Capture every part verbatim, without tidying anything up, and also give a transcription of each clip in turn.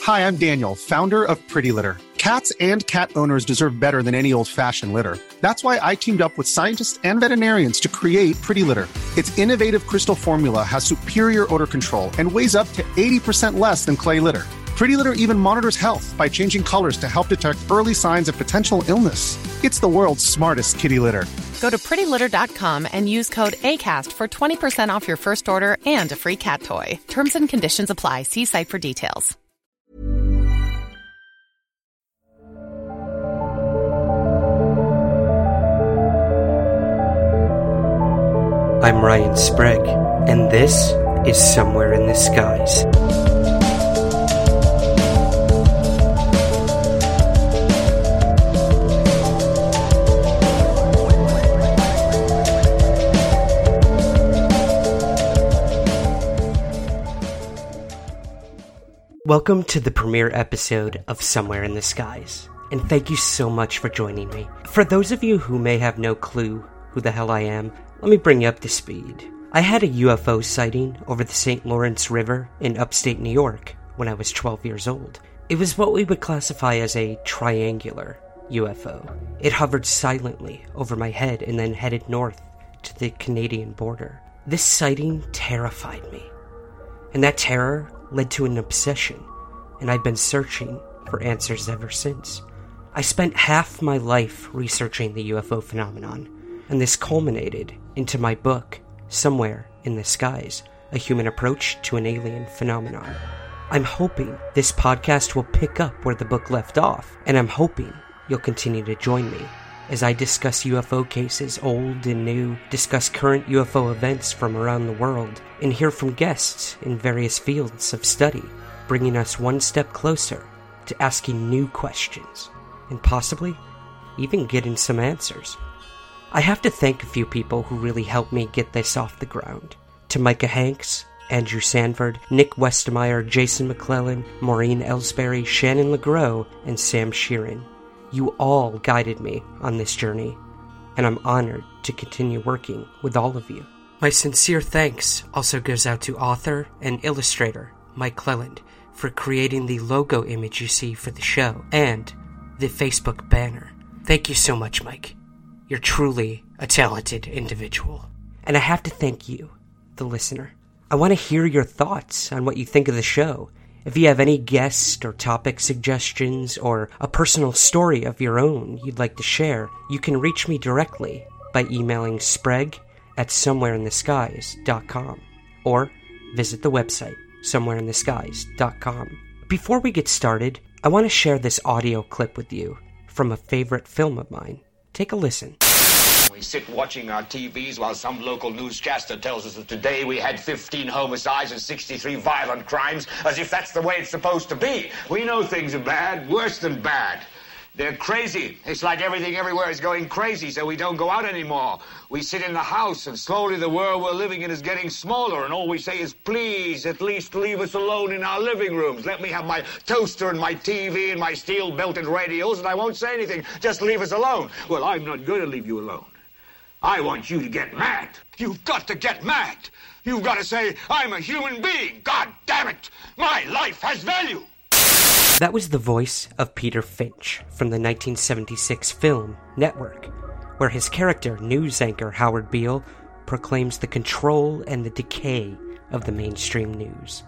Hi, I'm Daniel, founder of Pretty Litter. Cats and cat owners deserve better than any old-fashioned litter. That's why I teamed up with scientists and veterinarians to create Pretty Litter. Its innovative crystal formula has superior odor control and weighs up to eighty percent less than clay litter. Pretty Litter even monitors health by changing colors to help detect early signs of potential illness. It's the world's smartest kitty litter. Go to pretty litter dot com and use code ACAST for twenty percent off your first order and a free cat toy. Terms and conditions apply. See site for details. I'm Ryan Sprague, and this is Somewhere in the Skies. Welcome to the premiere episode of Somewhere in the Skies, and thank you so much for joining me. For those of you who may have no clue who the hell I am, let me bring you up to speed. I had a U F O sighting over the Saint Lawrence River in upstate New York when I was twelve years old. It was what we would classify as a triangular U F O. It hovered silently over my head and then headed north to the Canadian border. This sighting terrified me, and that terror led to an obsession, and I've been searching for answers ever since. I spent half my life researching the U F O phenomenon, and this culminated into my book, Somewhere in the Skies, A Human Approach to an Alien Phenomenon. I'm hoping this podcast will pick up where the book left off, and I'm hoping you'll continue to join me as I discuss U F O cases old and new, discuss current U F O events from around the world, and hear from guests in various fields of study, bringing us one step closer to asking new questions, and possibly even getting some answers. I have to thank a few people who really helped me get this off the ground. To Micah Hanks, Andrew Sanford, Nick Westemeyer, Jason McClellan, Maureen Ellsbury, Shannon LeGros, and Sam Sheeran. You all guided me on this journey, and I'm honored to continue working with all of you. My sincere thanks also goes out to author and illustrator Mike Cleland for creating the logo image you see for the show and the Facebook banner. Thank you so much, Mike. You're truly a talented individual. And I have to thank you, the listener. I want to hear your thoughts on what you think of the show. If you have any guest or topic suggestions or a personal story of your own you'd like to share, you can reach me directly by emailing sprague at somewhere in the skies dot com or visit the website somewhere in the skies dot com. Before we get started, I want to share this audio clip with you from a favorite film of mine. Take a listen. We sit watching our T Vs while some local newscaster tells us that today we had fifteen homicides and sixty-three violent crimes, as if that's the way it's supposed to be. We know things are bad, worse than bad. They're crazy. It's like everything everywhere is going crazy, so we don't go out anymore. We sit in the house, and slowly the world we're living in is getting smaller, and all we say is, please, at least leave us alone in our living rooms. Let me have my toaster and my T V and my steel-belted radios, and I won't say anything. Just leave us alone. Well, I'm not going to leave you alone. I want you to get mad. You've got to get mad. You've got to say, I'm a human being. God damn it. My life has value. That was the voice of Peter Finch from the nineteen seventy-six film Network, where his character, news anchor Howard Beale, proclaims the control and the decay of the mainstream news.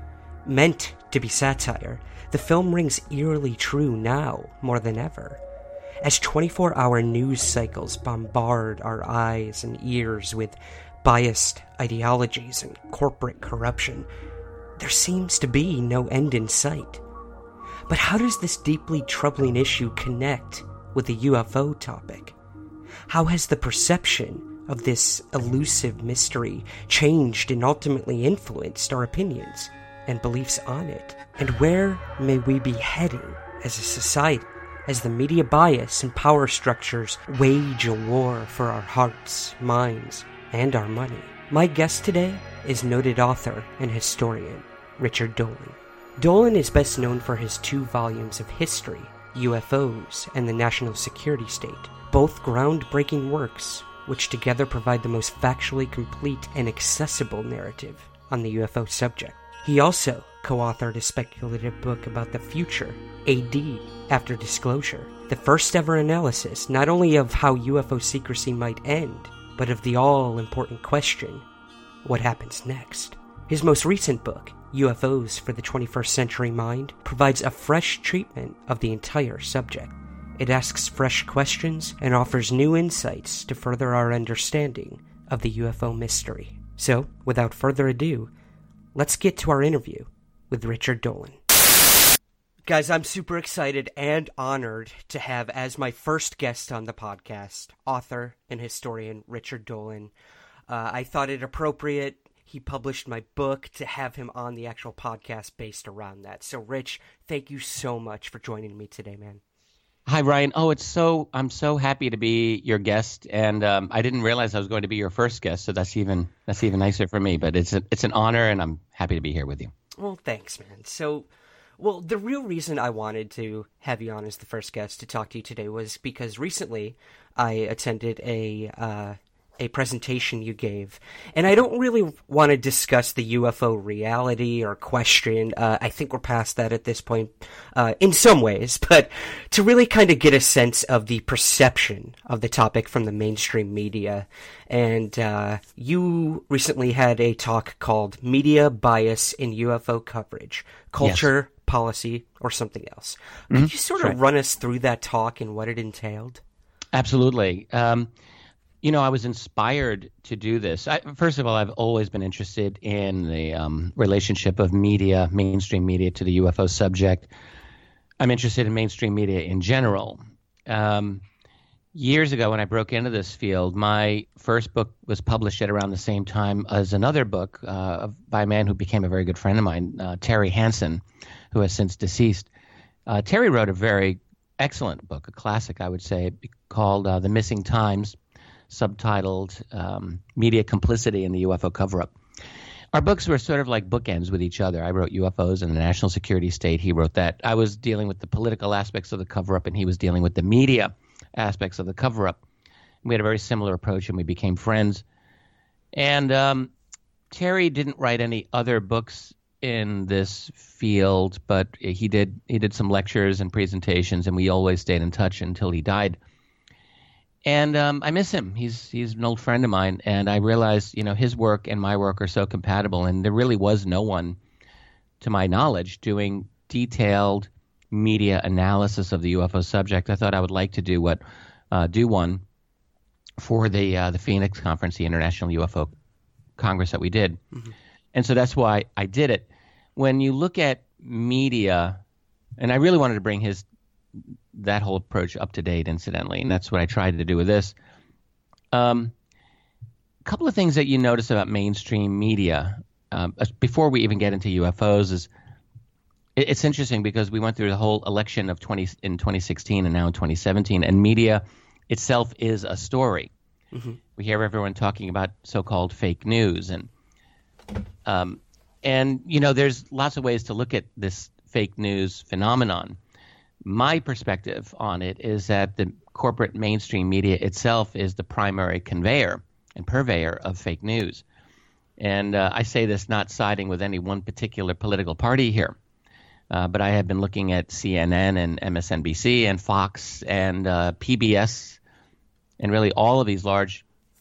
Meant to be satire, the film rings eerily true now more than ever. As twenty-four hour news cycles bombard our eyes and ears with biased ideologies and corporate corruption, there seems to be no end in sight. But how does this deeply troubling issue connect with the U F O topic? How has the perception of this elusive mystery changed and ultimately influenced our opinions and beliefs on it? And where may we be heading as a society as the media bias and power structures wage a war for our hearts, minds, and our money? My guest today is noted author and historian Richard Dolan. Dolan is best known for his two volumes of history, U F Os and the National Security State, both groundbreaking works which together provide the most factually complete and accessible narrative on the U F O subject. He also co-authored a speculative book about the future, A D, After Disclosure, the first ever analysis not only of how U F O secrecy might end, but of the all-important question, what happens next? His most recent book, U F Os for the twenty-first Century Mind, provides a fresh treatment of the entire subject. It asks fresh questions and offers new insights to further our understanding of the U F O mystery. So, without further ado, let's get to our interview with Richard Dolan. Guys, I'm super excited and honored to have as my first guest on the podcast, author and historian Richard Dolan. Uh, I thought it appropriate, he published my book, to have him on the actual podcast based around that. So, Rich, thank you so much for joining me today, man. Hi, Ryan. Oh, it's so I'm so happy to be your guest, and um, I didn't realize I was going to be your first guest, so that's even that's even nicer for me. But it's a, it's an honor, and I'm happy to be here with you. Well, thanks, man. So, well, the real reason I wanted to have you on as the first guest to talk to you today was because recently I attended a uh, a presentation you gave, and I don't really want to discuss the U F O reality or question. Uh, I think we're past that at this point, uh, in some ways, but to really kind of get a sense of the perception of the topic from the mainstream media. And uh, you recently had a talk called Media Bias in U F O Coverage, Culture, yes. Policy, or something else. Could mm-hmm. you sort of right. run us through that talk and what it entailed? Absolutely. Um, You know, I was inspired to do this. I, first of all, I've always been interested in the um, relationship of media, mainstream media, to the U F O subject. I'm interested in mainstream media in general. Um, years ago, when I broke into this field, my first book was published at around the same time as another book uh, by a man who became a very good friend of mine, uh, Terry Hansen, who has since deceased. Uh, Terry wrote a very excellent book, a classic, I would say, called uh, The Missing Times, subtitled um, Media Complicity in the U F O Cover-Up. Our books were sort of like bookends with each other. I wrote U F Os and the national security state. He wrote that. I was dealing with the political aspects of the cover-up, and he was dealing with the media aspects of the cover-up. We had a very similar approach, and we became friends. And um, Terry didn't write any other books in this field, but he did he did some lectures and presentations, and we always stayed in touch until he died. And um, I miss him. He's he's an old friend of mine, and I realized, you know, his work and my work are so compatible, and there really was no one, to my knowledge, doing detailed media analysis of the U F O subject. I thought I would like to do what uh, do one for the uh, the Phoenix Conference, the International U F O Congress that we did, mm-hmm. and so that's why I did it. When you look at media, and I really wanted to bring his. that whole approach up to date, incidentally, and that's what I tried to do with this. Um, a couple of things that you notice about mainstream media um, before we even get into U F Os is it, it's interesting because we went through the whole election of twenty in twenty sixteen and now in twenty seventeen, and media itself is a story. Mm-hmm. We hear everyone talking about so-called fake news, and um, and you know, there's lots of ways to look at this fake news phenomenon. My perspective on it is that the corporate mainstream media itself is the primary conveyor and purveyor of fake news. And uh, I say this not siding with any one particular political party here, uh, but I have been looking at C N N and M S N B C and Fox and uh, P B S and really all of these large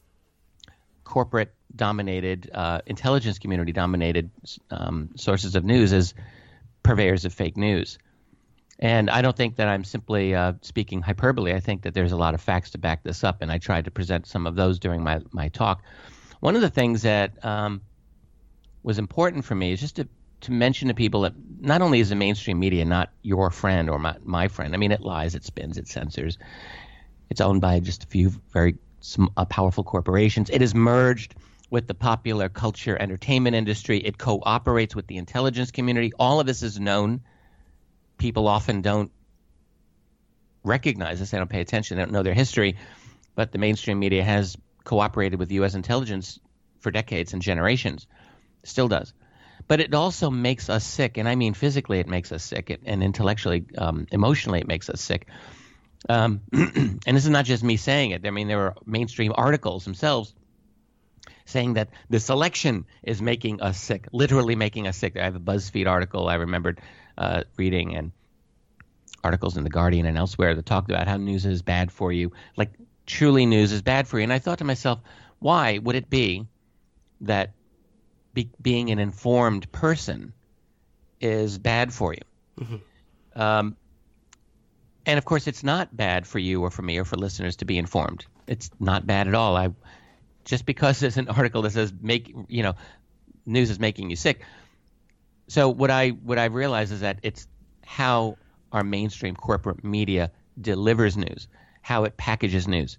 corporate-dominated, uh, intelligence community-dominated um, sources of news as purveyors of fake news. And I don't think that I'm simply uh, speaking hyperbole. I think that there's a lot of facts to back this up, and I tried to present some of those during my, my talk. One of the things that um, was important for me is just to, to mention to people that not only is the mainstream media not your friend or my, my friend. I mean, it lies, it spins, it censors. It's owned by just a few very some, uh, powerful corporations. It is merged with the popular culture entertainment industry. It cooperates with the intelligence community. All of this is known. People often don't recognize this. They don't pay attention. They don't know their history. But the mainstream media has cooperated with U S intelligence for decades and generations. Still does. But it also makes us sick. And I mean physically it makes us sick. It, and intellectually, um, emotionally it makes us sick. Um, and this is not just me saying it. I mean, there were mainstream articles themselves saying that this election is making us sick, literally making us sick. I have a BuzzFeed article I remembered uh, reading, and articles in The Guardian and elsewhere that talked about how news is bad for you. Like, truly news is bad for you. And I thought to myself, why would it be that be, being an informed person is bad for you? Mm-hmm. Um, and, of course, it's not bad for you or for me or for listeners to be informed. It's not bad at all. I just because there's an article that says make you know news is making you sick. So what I what I realize is that it's how our mainstream corporate media delivers news, how it packages news,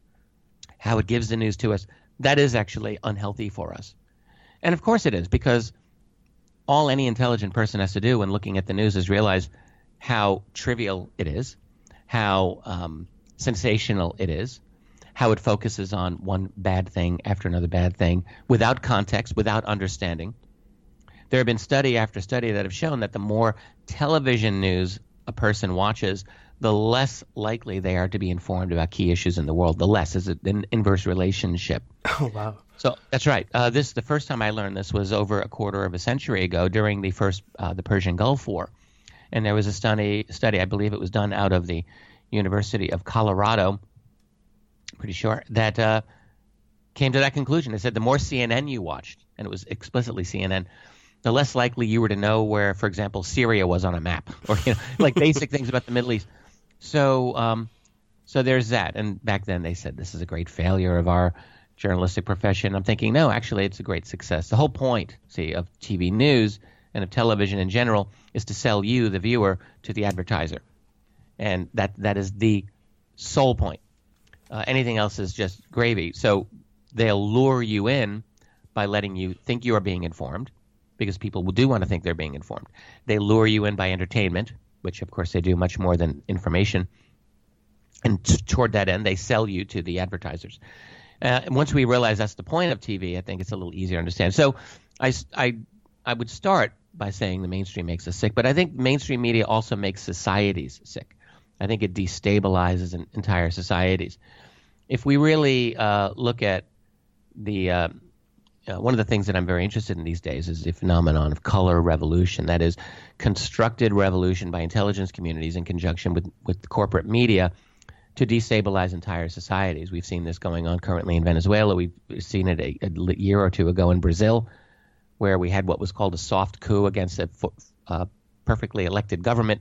how it gives the news to us. That is actually unhealthy for us. And of course it is, because all any intelligent person has to do when looking at the news is realize how trivial it is, how um, sensational it is, how it focuses on one bad thing after another bad thing without context, without understanding. There have been study after study that have shown that the more television news a person watches, the less likely they are to be informed about key issues in the world. The less is an inverse relationship. Oh, wow. So that's right. Uh, this the first time I learned this was over a quarter of a century ago during the first uh, the Persian Gulf War, and there was a study study I believe it was done out of the University of Colorado. Pretty sure that uh, came to that conclusion. It said the more C N N you watched, and it was explicitly C N N, the less likely you were to know where, for example, Syria was on a map, or you know, like basic things about the Middle East. So, um, so there's that. And back then they said this is a great failure of our journalistic profession. I'm thinking, no, actually, it's a great success. The whole point, see, of T V news and of television in general is to sell you, the viewer, to the advertiser, and that that is the sole point. Uh, anything else is just gravy. So they'll lure you in by letting you think you are being informed, because people do want to think they're being informed. They lure you in by entertainment, which of course they do much more than information. And t- toward that end, they sell you to the advertisers. Uh, and once we realize that's the point of T V, I think it's a little easier to understand. So I, I, I would start by saying the mainstream makes us sick, but I think mainstream media also makes societies sick. I think it destabilizes an entire societies. If we really uh, look at the uh, uh, one of the things that I'm very interested in these days is the phenomenon of color revolution. That is, constructed revolution by intelligence communities in conjunction with, with the corporate media to destabilize entire societies. We've seen this going on currently in Venezuela. We've seen it a, a year or two ago in Brazil, where we had what was called a soft coup against a uh, perfectly elected government.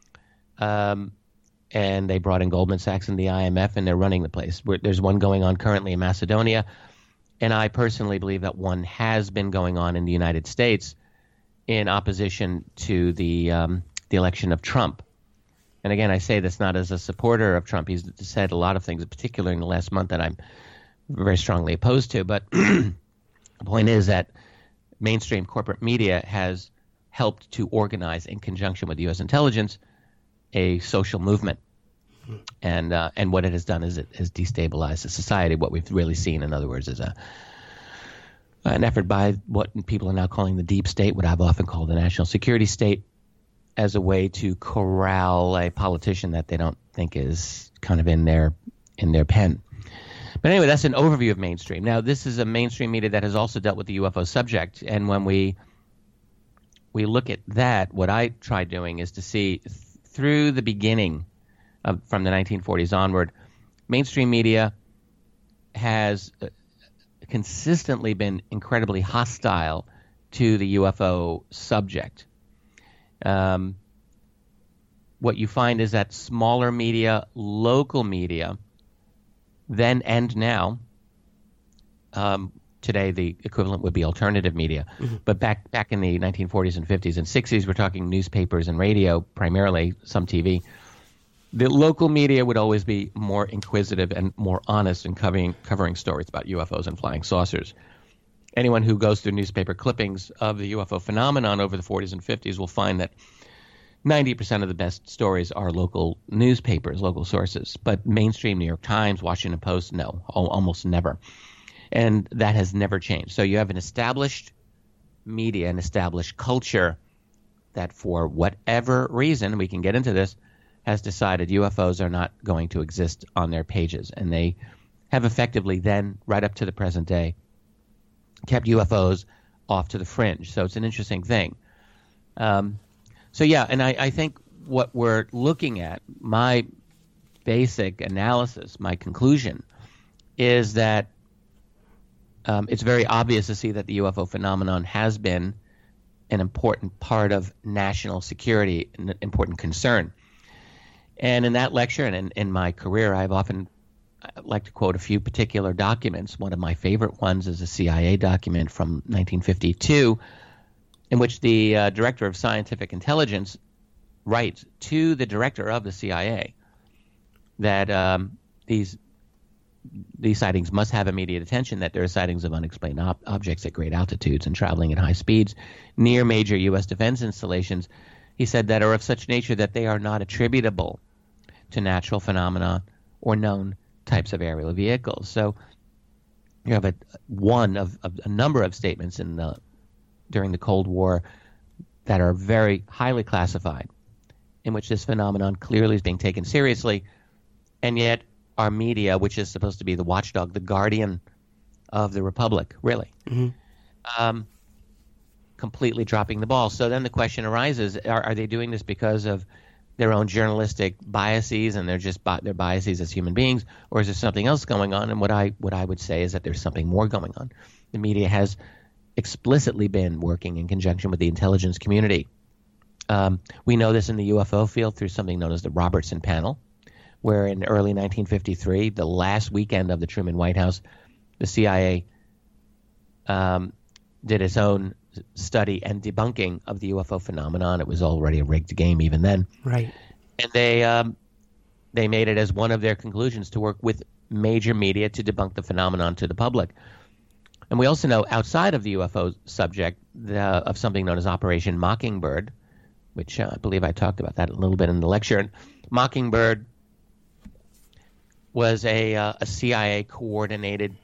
Um, and they brought in Goldman Sachs and the I M F, and they're running the place. There's one going on currently in Macedonia, and I personally believe that one has been going on in the United States in opposition to the um, the election of Trump. And again, I say this not as a supporter of Trump. He's said a lot of things, particularly in the last month, that I'm very strongly opposed to. But the point is that mainstream corporate media has helped to organize, in conjunction with U S intelligence, a social movement. And uh, and what it has done is it has destabilized the society. What we've really seen, in other words, is a an effort by what people are now calling the deep state, what I've often called the national security state, as a way to corral a politician that they don't think is kind of in their in their pen. But anyway, that's an overview of mainstream. Now, this is a mainstream media that has also dealt with the U F O subject, and when we we look at that, what I try doing is to see th- through the beginning of, from the nineteen forties onward, mainstream media has uh, consistently been incredibly hostile to the U F O subject. Um, what you find is that smaller media, local media, then and now, um, today the equivalent would be alternative media, mm-hmm. but back back in the nineteen forties and fifties and sixties, we're talking newspapers and radio, primarily, some T V. The local media would always be more inquisitive and more honest in covering covering stories about U F Os and flying saucers. Anyone who goes through newspaper clippings of the U F O phenomenon over the forties and fifties will find that ninety percent of the best stories are local newspapers, local sources. But mainstream New York Times, Washington Post, no, almost never. And that has never changed. So you have an established media, an established culture that for whatever reason, we can get into this, has decided U F Os are not going to exist on their pages. And they have effectively then, right up to the present day, kept U F Os off to the fringe. So it's an interesting thing. Um, so yeah, and I, I think what we're looking at, my basic analysis, my conclusion, is that um, it's very obvious to see that the U F O phenomenon has been an important part of national security, an important concern. And in that lecture and in, in my career, I've often I like to quote a few particular documents. One of my favorite ones is a C I A document from nineteen fifty-two, in which the uh, director of scientific intelligence writes to the director of the C I A that um, these these sightings must have immediate attention, that there are sightings of unexplained ob- objects at great altitudes and traveling at high speeds near major U S defense installations, he said, that are of such nature that they are not attributable to natural phenomena or known types of aerial vehicles. So you have a one of, of a number of statements in the during the Cold War that are very highly classified, in which this phenomenon clearly is being taken seriously, and yet our media, which is supposed to be the watchdog, the guardian of the republic, really, mm-hmm. um, completely dropping the ball. So then the question arises: Are, are they doing this because of their own journalistic biases, and they're just bi- their biases as human beings, or is there something else going on? And what I what I would say is that there's something more going on. The media has explicitly been working in conjunction with the intelligence community. Um, we know this in the U F O field through something known as the Robertson Panel, where in early nineteen fifty-three, the last weekend of the Truman White House, the C I A um, did its own study and debunking of the U F O phenomenon. It was already a rigged game even then. Right. And they um, they made it as one of their conclusions to work with major media to debunk the phenomenon to the public. And we also know outside of the U F O subject the, of something known as Operation Mockingbird, which uh, I believe I talked about that a little bit in the lecture. And Mockingbird was a, uh, a C I A coordinated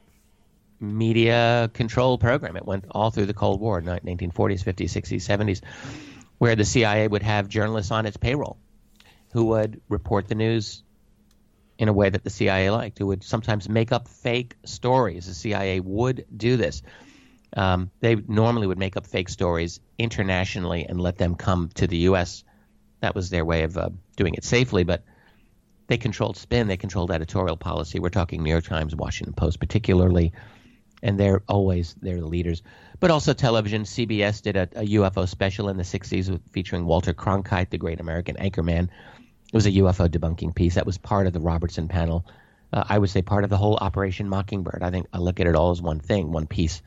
media control program. It went all through the Cold War, nineteen forties, fifties, sixties, seventies, where the C I A would have journalists on its payroll who would report the news in a way that the C I A liked, who would sometimes make up fake stories. The C I A would do this. Um, they normally would make up fake stories internationally and let them come to the U S. That was their way of uh, doing it safely, but they controlled spin. They controlled editorial policy. We're talking New York Times, Washington Post particularly, and they're always they're the leaders. But also television. C B S did a, a U F O special in the sixties featuring Walter Cronkite, the great American anchorman. It was a U F O debunking piece that was part of the Robertson Panel. Uh, I would say part of the whole Operation Mockingbird. I think I look at it all as one thing, one piece.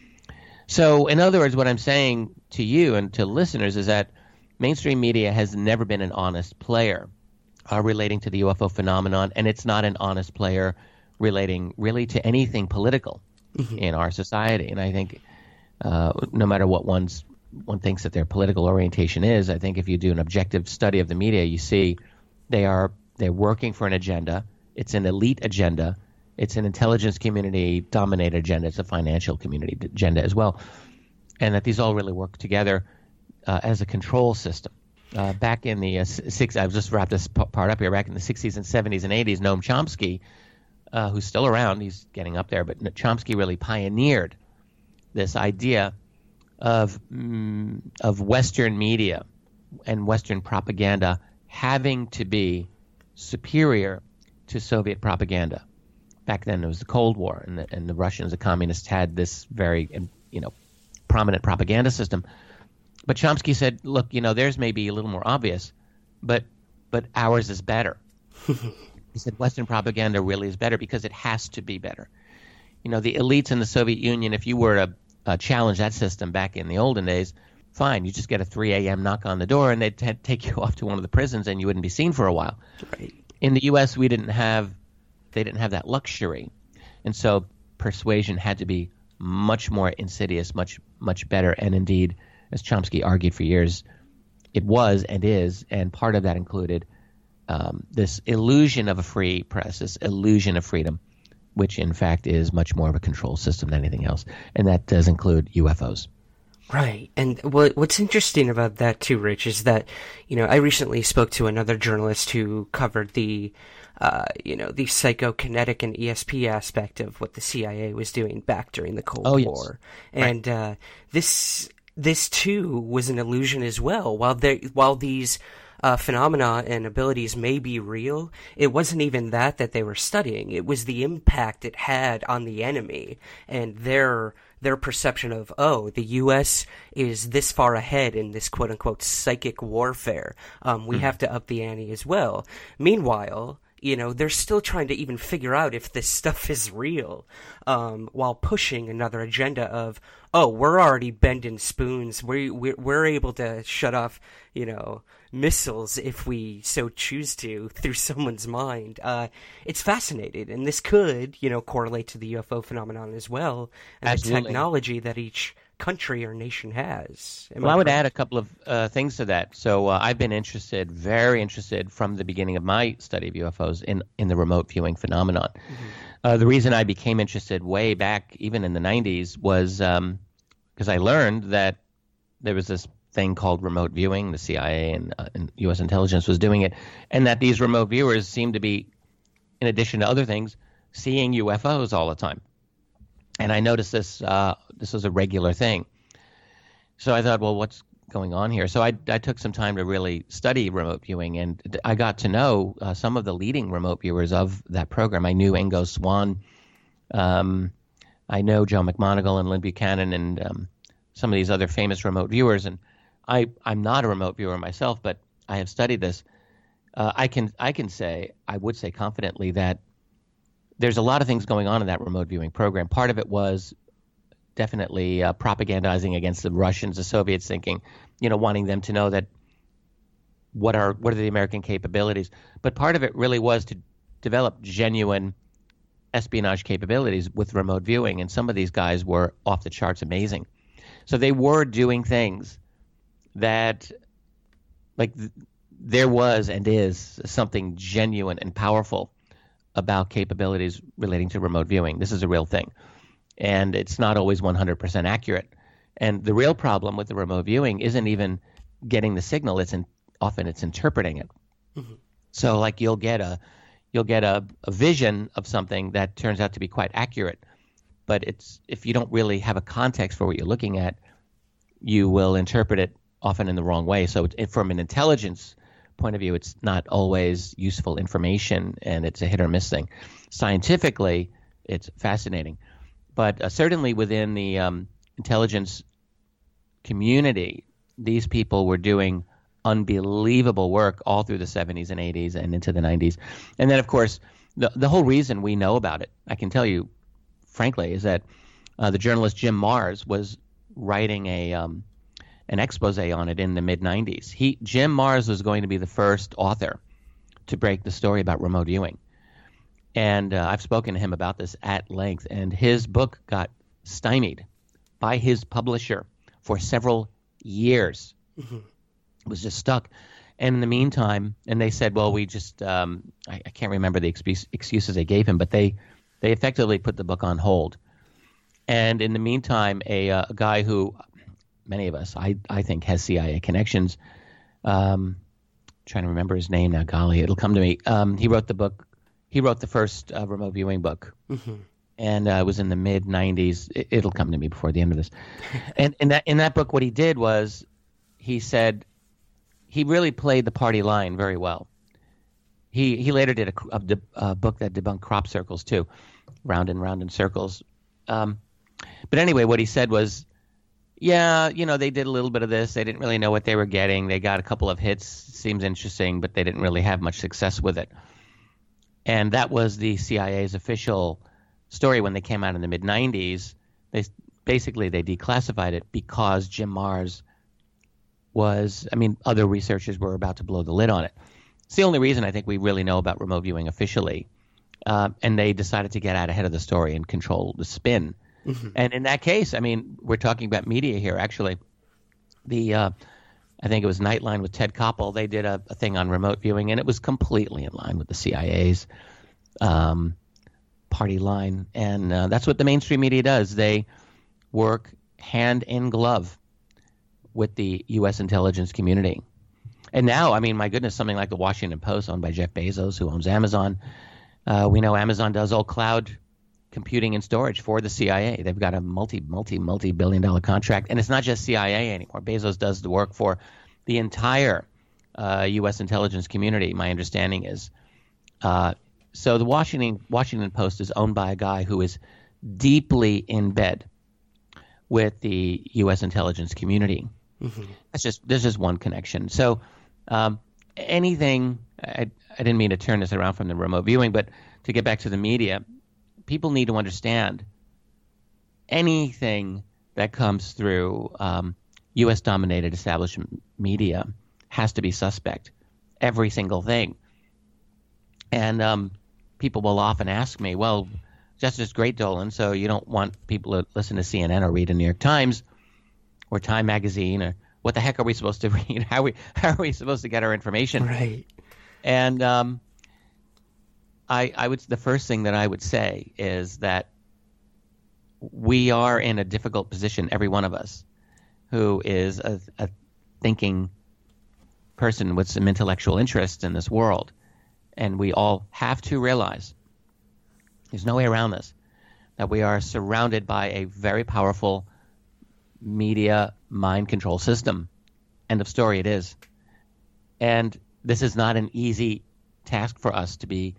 So in other words, what I'm saying to you and to listeners is that mainstream media has never been an honest player uh, relating to the U F O phenomenon, and it's not an honest player relating really to anything political mm-hmm. in our society. And I think uh, no matter what one's one thinks that their political orientation is, I think if you do an objective study of the media, you see they are they're working for an agenda. It's an elite agenda. It's an intelligence community dominated agenda. It's a financial community agenda as well, and that these all really work together uh, as a control system. Uh, back in the uh, six, I've just wrapped this p- part up here. Back in the sixties and seventies and eighties, Noam Chomsky, uh, who's still around, he's getting up there, but Chomsky really pioneered this idea of mm, of Western media and Western propaganda having to be superior to Soviet propaganda. Back then, it was the Cold War, and the, and the Russians, the communists, had this very, you know, prominent propaganda system. But Chomsky said, "Look, you know, theirs may be a little more obvious, but but ours is better." He said, "Western propaganda really is better because it has to be better." You know, the elites in the Soviet Union, if you were to uh, challenge that system back in the olden days, fine, you just get a three a.m. knock on the door, and they'd t- take you off to one of the prisons, and you wouldn't be seen for a while. Right. In the U S, we didn't have. They didn't have that luxury, and so persuasion had to be much more insidious, much much better. And indeed, as Chomsky argued for years, it was and is, and part of that included um, this illusion of a free press, this illusion of freedom, which in fact is much more of a control system than anything else, and that does include U F Os. Right. And what what's interesting about that too, Rich, is that, you know, I recently spoke to another journalist who covered the, uh, you know, the psychokinetic and E S P aspect of what the C I A was doing back during the Cold oh, yes. War. And right. uh, this this too was an illusion as well. While they while these uh, phenomena and abilities may be real, it wasn't even that that they were studying. It was the impact it had on the enemy and their their perception of, oh, the U S is this far ahead in this quote-unquote psychic warfare. Um, we mm-hmm. have to up the ante as well. Meanwhile, you know, they're still trying to even figure out if this stuff is real, um, while pushing another agenda of, oh, we're already bending spoons. We, we're, we're able to shut off, you know, missiles if we so choose to through someone's mind. Uh, it's fascinating. And this could, you know, correlate to the U F O phenomenon as well, and Absolutely. the technology that each country or nation has. Am well, I, I would correct? add a couple of uh, things to that. So uh, I've been interested, very interested from the beginning of my study of U F Os in, in the remote viewing phenomenon. Mm-hmm. Uh, the reason I became interested way back, even in the nineties, was because um, I learned that there was this thing called remote viewing. The C I A and, uh, and U S intelligence was doing it, and that these remote viewers seemed to be, in addition to other things, seeing U F Os all the time. And I noticed this uh, this was a regular thing. So I thought, well, what's going on here? So I, I took some time to really study remote viewing, and I got to know uh, some of the leading remote viewers of that program. I knew Ingo Swann. Um, I know Joe McMoneagle and Lynn Buchanan and um, some of these other famous remote viewers. And I, I'm not a remote viewer myself, but I have studied this. Uh, I can I can say, I would say confidently that there's a lot of things going on in that remote viewing program. Part of it was definitely uh, propagandizing against the Russians, the Soviets, thinking, you know, wanting them to know that what are what are the American capabilities. But part of it really was to develop genuine espionage capabilities with remote viewing, and some of these guys were off the charts amazing. So they were doing things that, like, th- there was and is something genuine and powerful about capabilities relating to remote viewing. This is a real thing. And it's not always one hundred percent accurate. And the real problem with the remote viewing isn't even getting the signal. It's in, often it's interpreting it. Mm-hmm. So like you'll get a you'll get a, a vision of something that turns out to be quite accurate. But it's if you don't really have a context for what you're looking at, you will interpret it often in the wrong way. So it, from an intelligence point of view, it's not always useful information, and it's a hit or miss thing. Scientifically, it's fascinating. But uh, certainly within the um, intelligence community, these people were doing unbelievable work all through the seventies and eighties and into the nineties. And then, of course, the, the whole reason we know about it, I can tell you, frankly, is that uh, the journalist Jim Marrs was writing a um, an expose on it in the mid nineties. He Jim Marrs was going to be the first author to break the story about remote viewing. And uh, I've spoken to him about this at length, and his book got stymied by his publisher for several years. Mm-hmm. It was just stuck. And in the meantime, and they said, well, we just, um, I, I can't remember the excuse, excuses they gave him, but they, they effectively put the book on hold. And in the meantime, a, uh, a guy who many of us, I, I think, has C I A connections, um, trying to remember his name now, golly, it'll come to me. Um, he wrote the book. He wrote the first uh, remote viewing book, mm-hmm. and uh, it was in the mid nineties. It, it'll come to me before the end of this. And in that in that book, what he did was he said he really played the party line very well. He he later did a, a, a book that debunked crop circles too, round and round in circles. Um, but anyway, what he said was, yeah, you know, they did a little bit of this. They didn't really know what they were getting. They got a couple of hits. Seems interesting, but they didn't really have much success with it. And that was the C I A's official story when they came out in the mid nineties. They basically they declassified it because Jim Marrs was, I mean, other researchers were about to blow the lid on it. It's the only reason I think we really know about remote viewing officially. Uh, and they decided to get out ahead of the story and control the spin. Mm-hmm. And in that case, I mean, we're talking about media here. Actually, the uh, I think it was Nightline with Ted Koppel. They did a, a thing on remote viewing, and it was completely in line with the C I A's um, party line. And uh, that's what the mainstream media does. They work hand in glove with the U S intelligence community. And now, I mean, my goodness, something like the Washington Post, owned by Jeff Bezos, who owns Amazon. Uh, we know Amazon does all cloud computing and storage for the C I A. They've got a multi, multi, multi-billion dollar contract. And it's not just C I A anymore. Bezos does the work for the entire uh, U S intelligence community, my understanding is. Uh, so the Washington Washington Post is owned by a guy who is deeply in bed with the U S intelligence community. Mm-hmm. That's just there's just one connection. So um, anything, I, I didn't mean to turn this around from the remote viewing, but to get back to the media, people need to understand anything that comes through um, U S-dominated establishment media has to be suspect. Every single thing. And um, people will often ask me, well, Justice Great Dolan, so you don't want people to listen to C N N or read the New York Times or Time Magazine, or what the heck are we supposed to read? How are we, how are we supposed to get our information? Right. And um, I, I would the first thing that I would say is that we are in a difficult position, every one of us, who is a, a thinking person with some intellectual interest in this world. And we all have to realize, there's no way around this, that we are surrounded by a very powerful media mind control system. End of story, it is. And this is not an easy task for us to be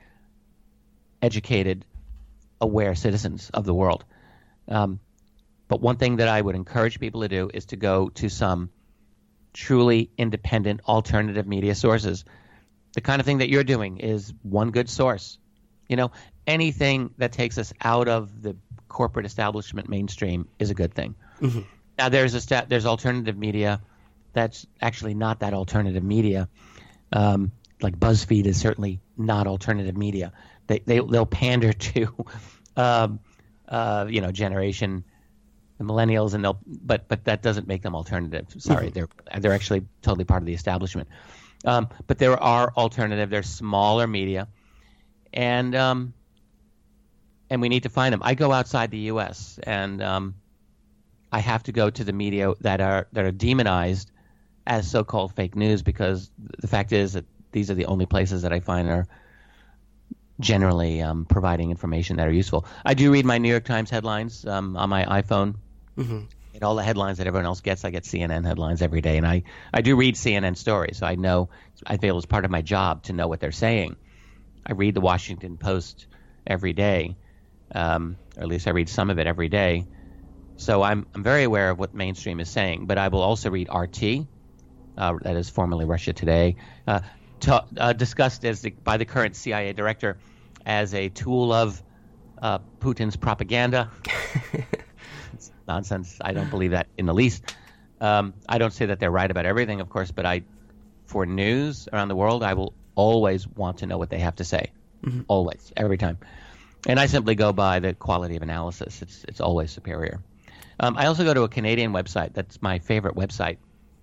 educated, aware citizens of the world. Um, but one thing that I would encourage people to do is to go to some truly independent alternative media sources. The kind of thing that you're doing is one good source. You know, anything that takes us out of the corporate establishment mainstream is a good thing. Mm-hmm. Now, there's a sta- there's alternative media that's actually not that alternative media. Um, like BuzzFeed is certainly not alternative media. They, they, they'll pander to, um, uh, you know, generation, the millennials, and they'll, but but that doesn't make them alternative. Sorry, mm-hmm. they're they're actually totally part of the establishment. Um, but there are alternative. There's smaller media, and um, and we need to find them. I go outside the U S and um, I have to go to the media that are that are demonized as so-called fake news, because the fact is that these are the only places that I find are generally um, providing information that are useful. I do read my New York Times headlines um, on my iPhone. Mm-hmm. And all the headlines that everyone else gets, I get C N N headlines every day. And I, I do read C N N stories, so I know, I feel it's part of my job to know what they're saying. I read the Washington Post every day, um, or at least I read some of it every day. So I'm I'm very aware of what mainstream is saying. But I will also read R T, uh, that is formerly Russia Today, uh, to, uh, discussed as the, by the current C I A director as a tool of uh, Putin's propaganda. It's nonsense. I don't believe that in the least. Um, I don't say that they're right about everything, of course, but I, for news around the world, I will always want to know what they have to say. Mm-hmm. Always, every time. And I simply go by the quality of analysis. It's it's always superior. Um, I also go to a Canadian website. That's my favorite website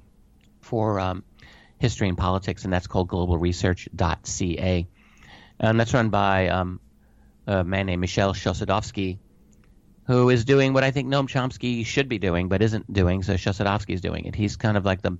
for um, history and politics, and that's called global research dot c a. And that's run by um, a man named Michel Chossudovsky, who is doing what I think Noam Chomsky should be doing, but isn't doing. So Chossudovsky is doing it. He's kind of like the,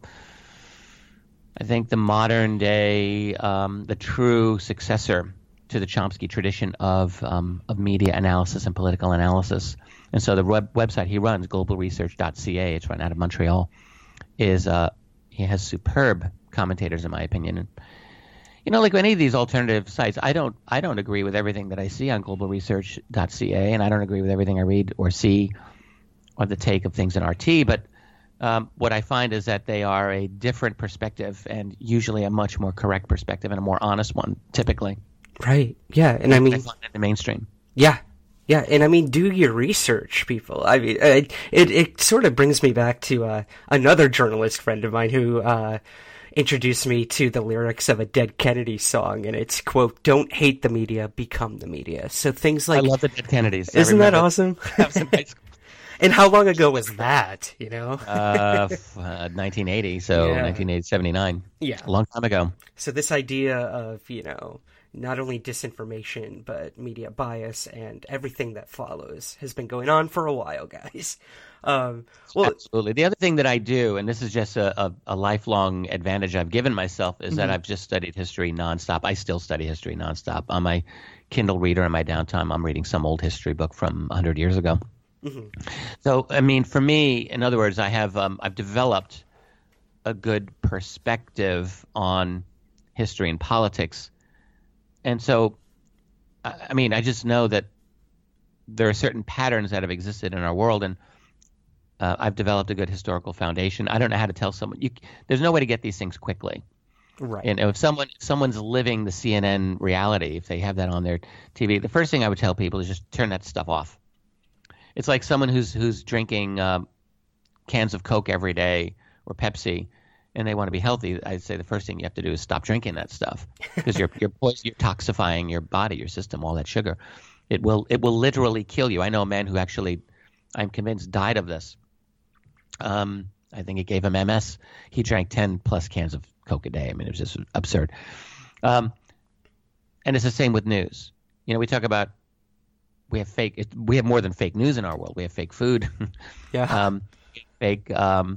I think, the modern day, um, the true successor to the Chomsky tradition of um, of media analysis and political analysis. And so the web, website he runs, global research dot c a, it's run out of Montreal, is uh, he has superb commentators, in my opinion. And, you know, like any of these alternative sites, I don't I don't agree with everything that I see on global research dot c a, and I don't agree with everything I read or see or the take of things in R T, but um, what I find is that they are a different perspective, and usually a much more correct perspective and a more honest one, typically. Right. Yeah. And I mean, I find in the mainstream. Yeah. Yeah. And I mean, do your research, people. I mean, it, it, it sort of brings me back to uh, another journalist friend of mine who uh, introduced me to the lyrics of a Dead Kennedy song. And it's, quote, "Don't hate the media, become the media." So things like. I love the Dead Kennedys. Isn't that awesome? And how long ago was that, you know? uh, f- uh, nineteen eighty, so yeah. nineteen seventy-nine. Yeah. A long time ago. So this idea of, you know, not only disinformation, but media bias and everything that follows has been going on for a while, guys. Um, well, Absolutely. The other thing that I do, and this is just a, a, a lifelong advantage I've given myself, is mm-hmm. that I've just studied history nonstop. I still study history nonstop. On my Kindle reader in my downtime, I'm reading some old history book from one hundred years ago. Mm-hmm. So, I mean, for me, in other words, I have um, I've developed a good perspective on history and politics. And so, I mean, I just know that there are certain patterns that have existed in our world, and uh, I've developed a good historical foundation. I don't know how to tell someone. You, there's no way to get these things quickly. Right. And if someone if someone's living the C N N reality, if they have that on their T V, the first thing I would tell people is just turn that stuff off. It's like someone who's who's drinking um, cans of Coke every day or Pepsi, and they want to be healthy. I'd say the first thing you have to do is stop drinking that stuff, because you're you're poison, you're toxifying your body, your system, all that sugar. It will it will literally kill you. I know a man who actually, I'm convinced, died of this. Um, I think it gave him M S. He drank ten plus cans of Coke a day. I mean, it was just absurd. Um, and it's the same with news. You know, we talk about we have fake. It, we have more than fake news in our world. We have fake food. Yeah. um, fake. Um,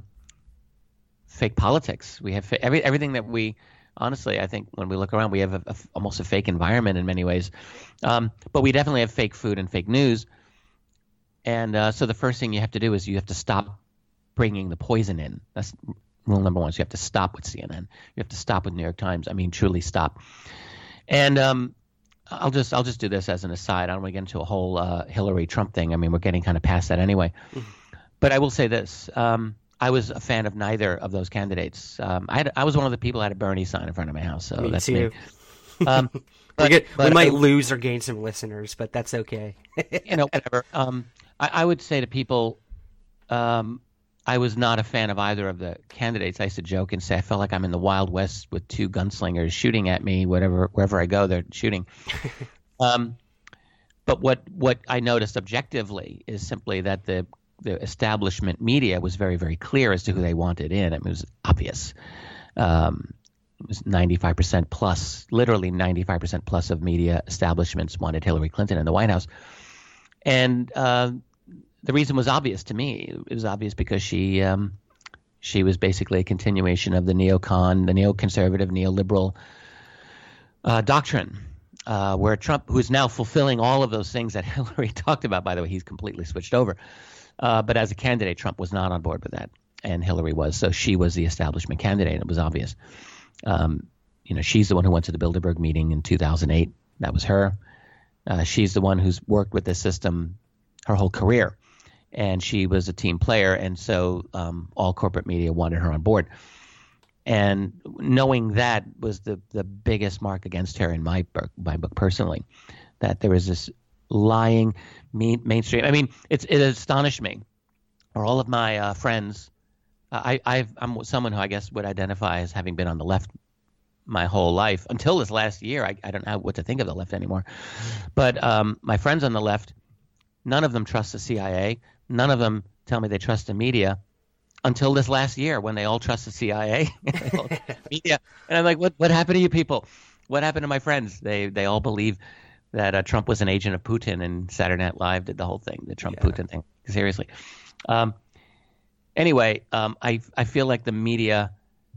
fake politics. We have fa- every everything that we. Honestly, I think when we look around, we have a, a, almost a fake environment in many ways. Um, but we definitely have fake food and fake news. And uh, so the first thing you have to do is you have to stop bringing the poison in. That's rule number one. So you have to stop with C N N. You have to stop with New York Times. I mean, truly stop. And um, I'll just I'll just do this as an aside. I don't want to get into a whole uh, Hillary Trump thing. I mean, we're getting kind of past that anyway. Mm-hmm. But I will say this. Um, I was a fan of neither of those candidates. Um, I, had, I was one of the people that had a Bernie sign in front of my house. So me that's too. me. Um, but, get, but, we might uh, lose or gain some listeners, but that's okay. You know, whatever. Um, I, I would say to people, um, I was not a fan of either of the candidates. I used to joke and say I felt like I'm in the Wild West with two gunslingers shooting at me. Whatever, wherever I go, they're shooting. um, but what what I noticed objectively is simply that the the establishment media was very, very clear as to who they wanted in. I mean, it was obvious. Um, it was ninety-five percent plus, literally ninety-five percent plus of media establishments wanted Hillary Clinton in the White House. And uh, the reason was obvious to me. It was obvious because she um, she was basically a continuation of the neocon, the neoconservative, neoliberal uh, doctrine, uh, where Trump, who is now fulfilling all of those things that Hillary talked about, by the way, he's completely switched over. Uh, but as a candidate, Trump was not on board with that, and Hillary was. So she was the establishment candidate, and it was obvious. Um, you know, she's the one who went to the Bilderberg meeting in two thousand eight. That was her. Uh, she's the one who's worked with this system her whole career, and she was a team player, and so um, all corporate media wanted her on board. And knowing that was the, the biggest mark against her in my book, my book personally, that there was this lying main, mainstream. I mean, it's, it astonished me. Or all of my uh, friends, uh, I, I've, I'm someone who I guess would identify as having been on the left my whole life until this last year. I, I don't know what to think of the left anymore. But um, my friends on the left, none of them trust the C I A. None of them tell me they trust the media until this last year when they all trust the C I A. media. And I'm like, what what happened to you people? What happened to my friends? They they all believe that uh, Trump was an agent of Putin, and Saturday Night Live did the whole thing, the Trump-Putin yeah. thing. Seriously. Um, anyway, um, I I feel like the media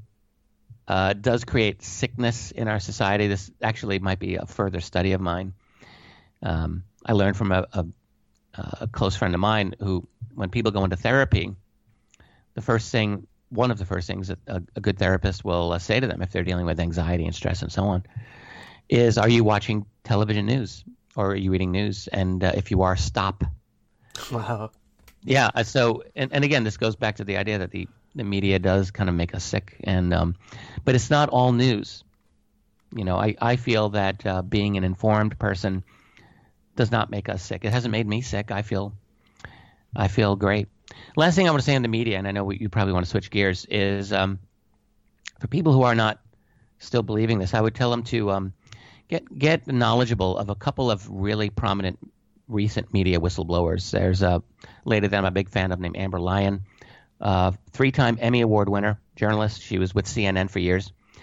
uh, does create sickness in our society. This actually might be a further study of mine. Um, I learned from a, a, a close friend of mine who, when people go into therapy, the first thing, one of the first things that a, a good therapist will uh, say to them if they're dealing with anxiety and stress and so on is, are you watching television news or are you reading news? And uh, if you are, stop. Wow. Yeah. So, and, and again, this goes back to the idea that the, the media does kind of make us sick. And um, but it's not all news. You know, I, I feel that uh, being an informed person does not make us sick. It hasn't made me sick. I feel I feel great. Last thing I want to say on the media, and I know we, you probably want to switch gears, is um, for people who are not still believing this, I would tell them to um, get get knowledgeable of a couple of really prominent recent media whistleblowers. There's a lady that I'm a big fan of named Amber Lyon, uh, three-time Emmy Award winner, journalist. She was with C N N for years.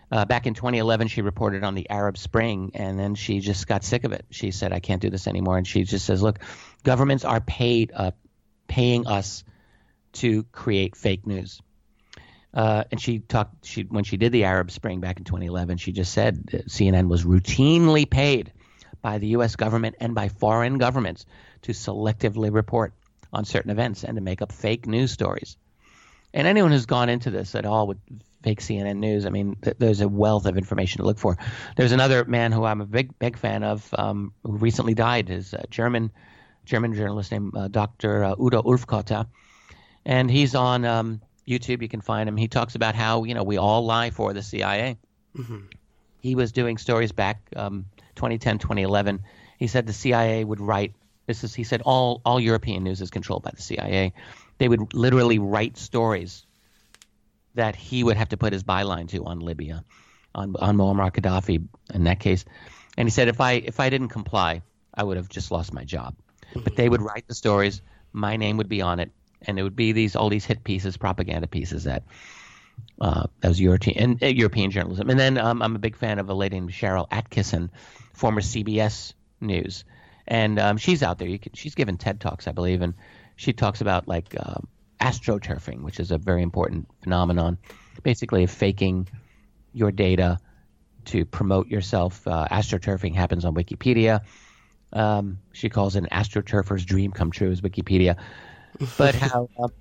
Uh, back in twenty eleven, she reported on the Arab Spring, and then she just got sick of it. She said, I can't do this anymore. And she just says, look, governments are paid, uh, paying us to create fake news. Uh, and she talked, she when she did the Arab Spring back in twenty eleven, she just said that C N N was routinely paid by the U S government and by foreign governments to selectively report on certain events and to make up fake news stories. And anyone who's gone into this at all with fake C N N news, I mean, th- there's a wealth of information to look for. There's another man who I'm a big, big fan of, um, who recently died, is a German, German journalist named uh, Doctor Uh, Udo Ulfkotter. And he's on um, YouTube. You can find him. He talks about how, you know, we all lie for the C I A. Mm-hmm. He was doing stories back um, twenty ten, twenty eleven. He said the C I A would write, this is, he said all, all European news is controlled by the C I A. They would literally write stories that he would have to put his byline to on Libya, on on Muammar Gaddafi in that case. And he said, if I if I didn't comply, I would have just lost my job. Mm-hmm. But they would write the stories, my name would be on it, and it would be these all these hit pieces, propaganda pieces that uh, that was European uh, European journalism. And then um, I'm a big fan of a lady named Cheryl Atkinson, former C B S News, and um, she's out there. You can, she's given TED Talks, I believe, and she talks about like uh, astroturfing, which is a very important phenomenon, basically faking your data to promote yourself. Uh, astroturfing happens on Wikipedia. Um, she calls it an astroturfer's dream come true, is Wikipedia. But how uh,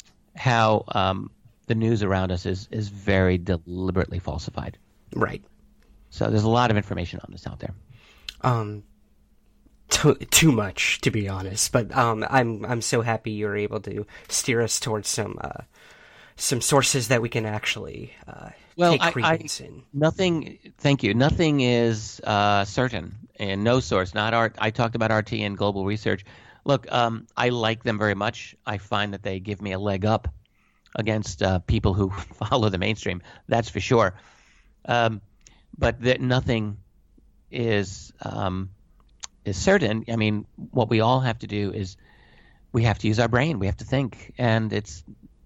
how um, the news around us is is very deliberately falsified. Right. So there's a lot of information on this out there. Um. Too, too much, to be honest, but um, I'm I'm so happy you're able to steer us towards some uh, some sources that we can actually uh, well, take I, credence I, in. Nothing. Thank you. Nothing is uh, certain, and no source. Not art. I talked about R T and Global Research. Look, um, I like them very much. I find that they give me a leg up against uh, people who follow the mainstream. That's for sure. Um, but that nothing is. Um, is certain. I mean, what we all have to do is we have to use our brain. We have to think. And it's,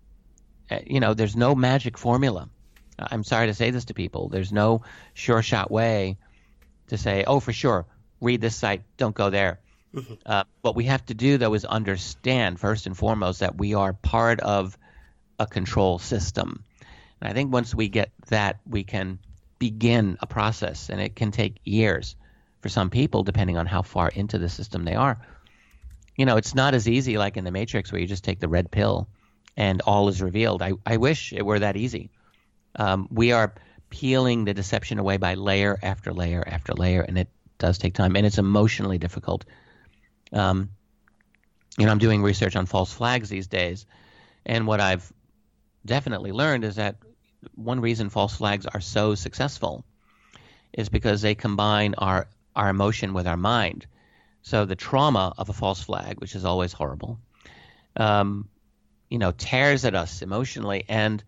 you know, there's no magic formula. I'm sorry to say this to people. There's no sure shot way to say, oh, for sure, read this site, don't go there. Mm-hmm. Uh, what we have to do, though, is understand first and foremost that we are part of a control system. And I think once we get that, we can begin a process, and it can take years for some people, depending on how far into the system they are. You know, it's not as easy like in the Matrix where you just take the red pill and all is revealed. I, I wish it were that easy. Um, we are peeling the deception away by layer after layer after layer, and it does take time, and it's emotionally difficult. Um, you know, I'm doing research on false flags these days, and what I've definitely learned is that one reason false flags are so successful is because they combine our our emotion with our mind. So the trauma of a false flag, which is always horrible, um, you know, tears at us emotionally. And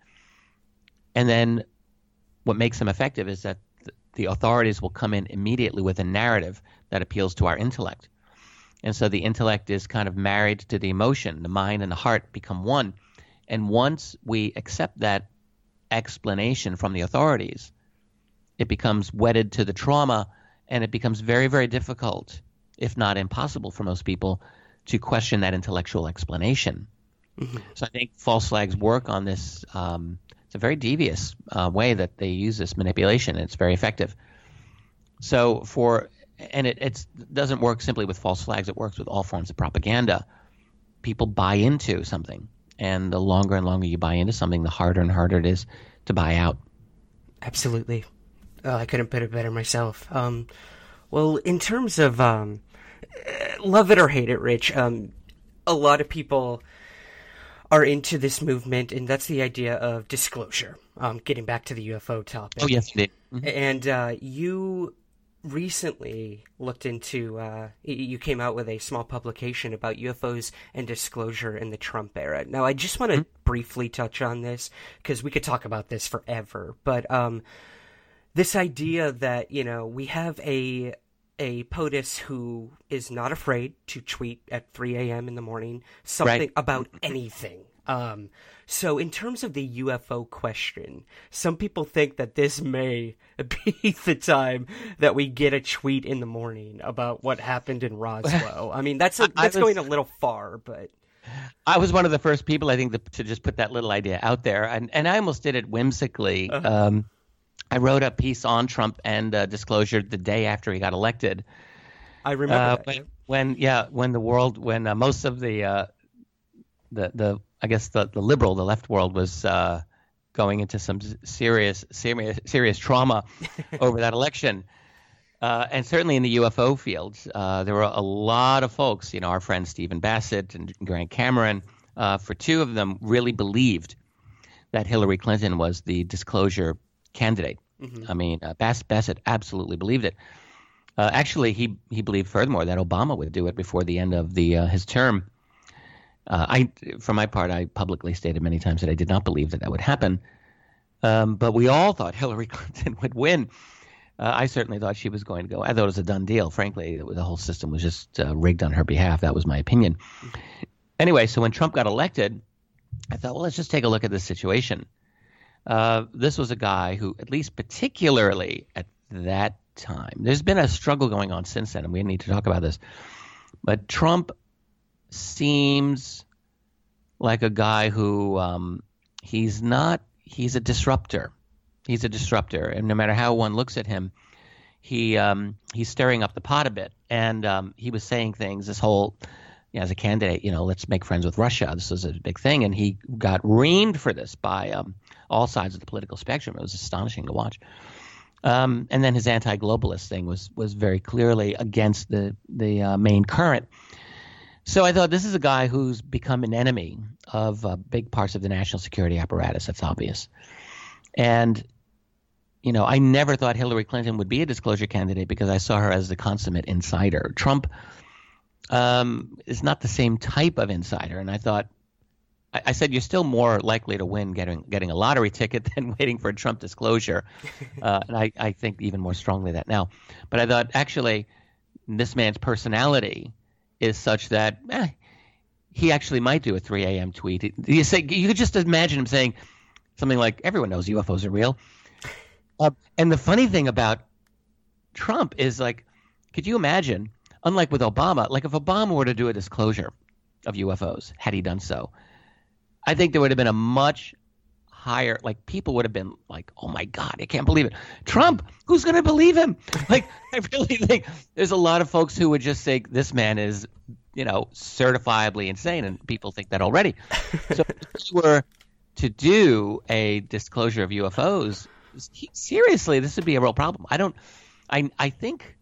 and then what makes them effective is that th- the authorities will come in immediately with a narrative that appeals to our intellect. And so the intellect is kind of married to the emotion. The mind and the heart become one. And once we accept that explanation from the authorities, it becomes wedded to the trauma, and it becomes very, very difficult, if not impossible for most people, to question that intellectual explanation. Mm-hmm. So I think false flags work on this. Um, it's a very devious uh, way that they use this manipulation, and it's very effective. So for and it it's, doesn't work simply with false flags. It works with all forms of propaganda. People buy into something, and the longer and longer you buy into something, the harder and harder it is to buy out. Absolutely. Oh, I couldn't put it better myself. Um, well, in terms of um, love it or hate it, Rich, um, a lot of people are into this movement, and that's the idea of disclosure. Um, getting back to the U F O topic. Oh, yes, indeed. Mm-hmm. And uh, you recently looked into, uh, you came out with a small publication about U F Os and disclosure in the Trump era. Now, I just want to mm-hmm. briefly touch on this, because we could talk about this forever, but um, this idea that, you know, we have a a POTUS who is not afraid to tweet at three a.m. in the morning something right. about anything. Um, so in terms of the U F O question, some people think that this may be the time that we get a tweet in the morning about what happened in Roswell. I mean, that's a, that's was, going a little far, but I was one of the first people, I think, to, to just put that little idea out there, and and I almost did it whimsically. Uh-huh. Um, I wrote a piece on Trump and uh, disclosure the day after he got elected. I remember uh, that. When, when yeah, when the world, when uh, most of the uh, the the I guess the, the liberal, the left world was uh, going into some serious serious serious trauma over that election. Uh, and certainly in the U F O field, uh, there were a lot of folks, you know, our friend Stephen Bassett and Grant Cameron, uh, for two of them really believed that Hillary Clinton was the disclosure candidate. Mm-hmm. I mean, uh, Bass, Bassett absolutely believed it. Uh, actually, he he believed furthermore that Obama would do it before the end of the uh, his term. Uh, I, for my part, I publicly stated many times that I did not believe that that would happen. Um, but we all thought Hillary Clinton would win. Uh, I certainly thought she was going to go. I thought it was a done deal. Frankly, the whole system was just uh, rigged on her behalf. That was my opinion. Anyway, so when Trump got elected, I thought, well, let's just take a look at this situation. Uh, this was a guy who, at least particularly at that time, there's been a struggle going on since then, and we need to talk about this. But Trump seems like a guy who um, he's not – he's a disruptor. He's a disruptor, and no matter how one looks at him, he um, he's stirring up the pot a bit. And um, he was saying things, this whole, you know, as a candidate, you know, let's make friends with Russia. This was a big thing, and he got reamed for this by um, all sides of the political spectrum. It was astonishing to watch. Um, and then his anti-globalist thing was was very clearly against the the uh, main current. So I thought, this is a guy who's become an enemy of uh, big parts of the national security apparatus. That's obvious. And you know, I never thought Hillary Clinton would be a disclosure candidate because I saw her as the consummate insider. Trump um, is not the same type of insider. And I thought, I, I said, you're still more likely to win getting getting a lottery ticket than waiting for a Trump disclosure. Uh, and I, I think even more strongly that now. But I thought, actually, this man's personality is such that eh, he actually might do a three a.m. tweet. You say, you could just imagine him saying something like, everyone knows U F Os are real. Uh, and the funny thing about Trump is, like, could you imagine, unlike with Obama, like if Obama were to do a disclosure of U F Os, had he done so, I think there would have been a much higher, like people would have been like, oh my God, I can't believe it. Trump, who's going to believe him? Like, I really think there's a lot of folks who would just say this man is, you know, certifiably insane, and people think that already. So if we were to do a disclosure of U F Os, seriously, this would be a real problem. I don't. I I think.